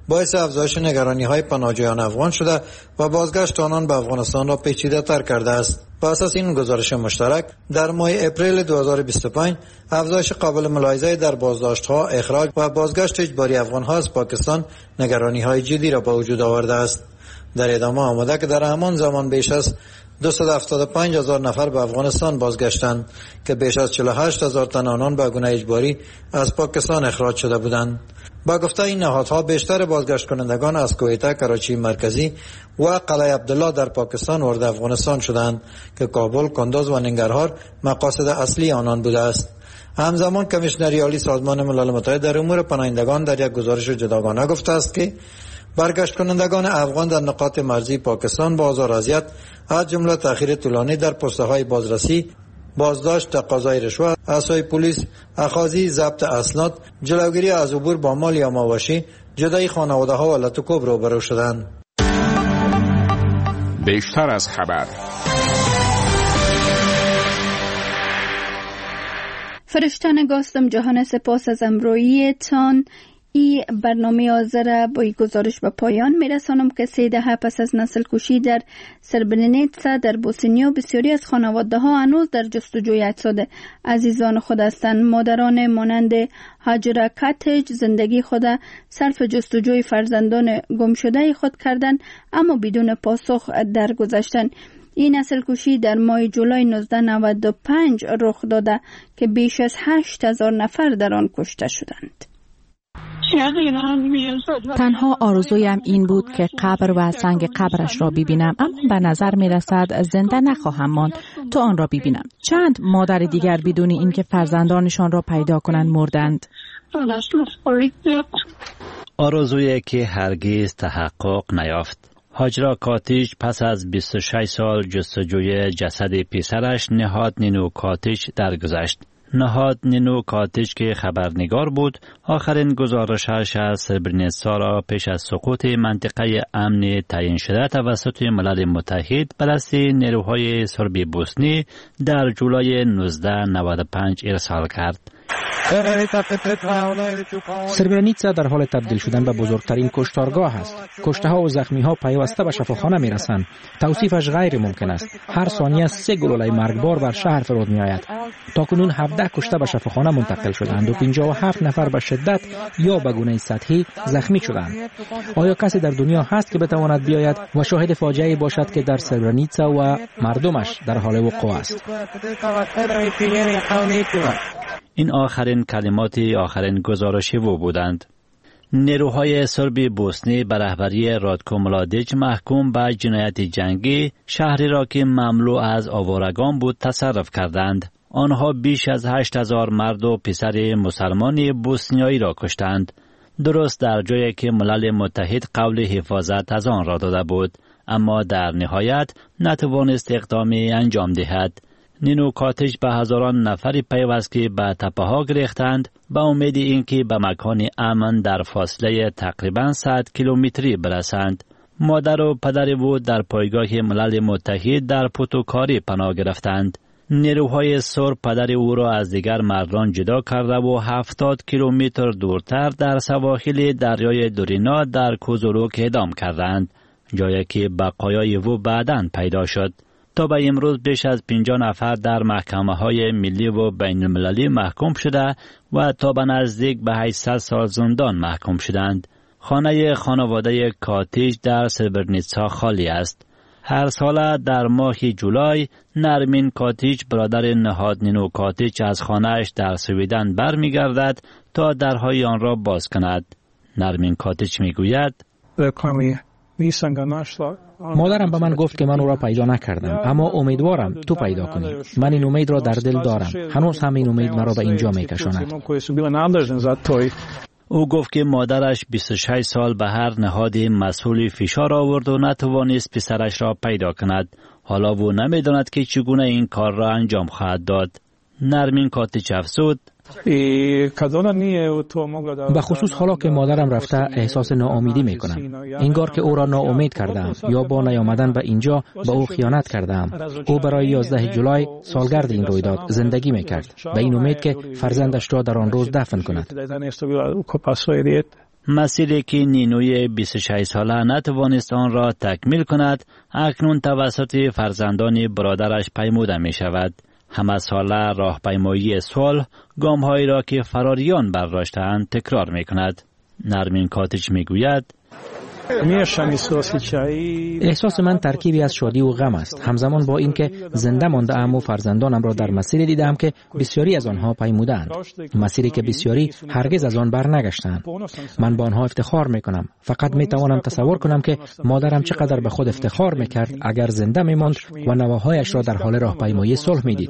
باعث افزایش نگرانی‌های پناهجویان افغان شده و بازگشت آنان به افغانستان را پیچیده‌تر کرده است. بر اساس این گزارش مشترک در ماه اپریل دو هزار و بیست و پنج افزایش قابل ملاحظه در بازداشت‌ها، اخراج و بازگشت اجباری افغان‌ها از پاکستان نگرانی‌های جدی را به وجود آورده است. در ادامه آمده که در همان زمان بیش از دویست و هفتاد و پنج هزار نفر به افغانستان بازگشتند که بیش از چهل و هشت هزار تن آنان به گونه اجباری از پاکستان اخراج شده بودند. با گفته این نهادها بیشتر بازگشت کنندگان از کویته، کراچی مرکزی و قلعه عبدالله در پاکستان وارد افغانستان شدند که کابل، کندوز و ننگرهار مقاصد اصلی آنان بوده است. همزمان کمیشنر عالی سازمان ملل متحد در امور پناهندگان در یک گزارش جداگانه گفته است که برگشت کنندگان افغان در نقاط مرزی پاکستان با آزار و اذیت از جمله تأخیر طولانی در پست‌های بازرسی، بازداشت، تقاضای رشوه، اسای پلیس، اخاذی ضبط اسناد، جلوگیری از عبور با مال یا مواشی، جدای خانواده‌ها و لطکوب روبرو شدند. بیشتر از خبر. فرشتن گاستم جهان سپاس از امرویی تان. ای برنامه آذر با این گزارش به پایان میرسانم که سه دهه پس از نسل کشی در سربرنیتسا در بوسنیا بسیاری از خانواده ها هنوز در جستجوی اجساد عزیزان خود هستند. مادران مانند هاجرا کاتج زندگی خود صرف جستجوی فرزندان گم شده خود کردند اما بدون پاسخ درگذشتند. این نسل کشی در ماه جولای نوزده نود و پنج رخ داده که بیش از هشت هزار نفر در آن کشته شدند. تنها آرزویم این بود که قبر و سنگ قبرش را ببینم، اما به نظر می رسد زنده نخواهم ماند تا آن را ببینم. چند مادر دیگر بدون اینکه فرزندانشان را پیدا کنند مردند. آرزویی که هرگز تحقق نیافت. هاجرا کاتیش پس از بیست و شش سال جستجوی جسد پسرش نهاد نینو کاتیش درگذشت. نهاد نینو کاتیش که خبرنگار بود آخرین گزارشش از سربرنیتسا را پیش از سقوط منطقه امن تعیین شده توسط ملل متحد به دست نیروهای سرب بوسنی در جولای نوزده نود و پنج ارسال کرد. سربرنیتسا در حال تبدیل شدن به بزرگترین کشتارگاه است. کشته ها و زخمی ها پیوسته به شفاخانه می رسند. توصیفش غیر ممکن است. هر ثانیه سه گلوله مرگبار بر شهر فرود می آید. تاکنون هفده کشته به شفاخانه منتقل شدند و پنجاه و هفت نفر به شدت یا به گونه سطحی زخمی شدند. آیا کسی در دنیا هست که بتواند بیاید و شاهد فاجعه‌ای باشد که در سربرنیتسا و مردمش در حال وقوع است؟ این آخرین کلمات آخرین گزارش او بودند. نیروهای سرب بوسنی به رهبری رادکو ملادیچ محکوم به جنایت جنگی شهری را که مملو از آوارگان بود تصرف کردند. آنها بیش از هشت هزار مرد و پسر مسلمانی بوسنیایی را کشتند. درست در جایی که ملل متحد قول حفاظت از آن را داده بود، اما در نهایت نتوانست اقدامی انجام دهد. نینو کاتیش به هزاران نفری پیوست که به تپه ها گریختند به امید اینکه به مکان امن در فاصله تقریبا صد کیلومتری برسند. مادر و پدر او در پایگاه ملل متحد در پوتوکاری پناه گرفتند. نیروهای سرب پدر او را از دیگر مردان جدا کرده و هفتاد کیلومتر دورتر در سواحل دریای دورینا در کوزوروک اعدام کردند، جایی که بقایای او بعداً پیدا شد. تا به امروز بیش از پنجاه نفر در محکمه های ملی و بین المللی محکوم شده و تا به نزدیک به هشتصد سال زندان محکوم شدند. خانه خانواده کاتیش در سربرنیتسا خالی است. هر سال در ماه جولای نرمین کاتیچ برادر نهاد نینو کاتیچ از خانه‌اش در سویدن برمیگردد تا درهای آن را باز کند. نرمین کاتیچ میگوید مادرم به من گفت که من او را پیدا نکردم، اما امیدوارم تو پیدا کنی. من این امید را در دل دارم. هنوز هم این امید مرا به اینجا میکشاند. او گفت که مادرش بیست و شش سال به هر نهاد مسئول فشار آورد و نتوانست پسرش را پیدا کند. حالا او نمیداند که چگونه این کار را انجام خواهد داد. نرمین کاتیچ افزود: به خصوص حالا که مادرم رفته احساس ناامیدی می کنم. انگار که او را ناامید کردم یا با نیامدن به اینجا به او خیانت کردم. او برای یازده جولای سالگرد این رویداد زندگی می کرد به این امید که فرزندش را در آن روز دفن کند. مسیری که نینوی بیست و شش ساله نتوانست آن را تکمیل کند اکنون توسط فرزندان برادرش پیموده می شود. همه ساله راهپیمایی صلح گام‌هایی را که فراریان برداشته‌اند تکرار می کند. نرمین کاتیچ می گوید احساس من ترکیبی از شادی و غم است، همزمان با اینکه زنده مانده ام و فرزندانم را در مسیری دیدم که بسیاری از آنها پیمودند، مسیری که بسیاری هرگز از آن برنگشتند. من با آنها افتخار میکنم. فقط میتوانم تصور کنم که مادرم چقدر به خود افتخار میکرد اگر زنده میماند و نواهایش را در حال راهپیمایی صلح میدید.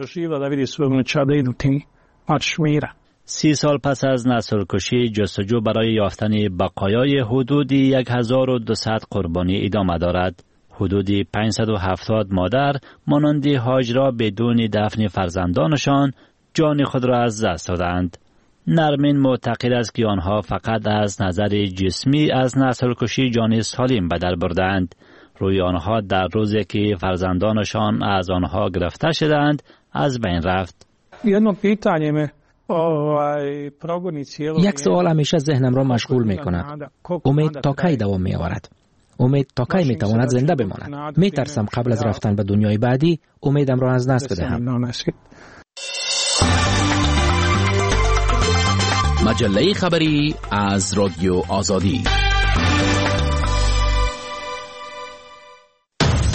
سی سال پس از نسل‌کشی، جستجو برای یافتن بقایای حدود هزار و دویست قربانی ادامه دارد. حدود پانصد و هفتاد مادر مانند هاجرا بدون دفن فرزندانشان جان خود را از دست دادند. نرمین معتقد است که آنها فقط از نظر جسمی از نسل‌کشی جان سالم به در بردند. روی آنها در روزی که فرزندانشان از آنها گرفته شدند از بین رفت. یک سوال همیشه ذهنم را مشغول می کند. امید تا کی دوام می آورد؟ امید تا کی می تواند زنده بماند؟ می ترسم قبل از رفتن به دنیای بعدی امیدم را از دست بدهم. مجله خبری از رادیو آزادی.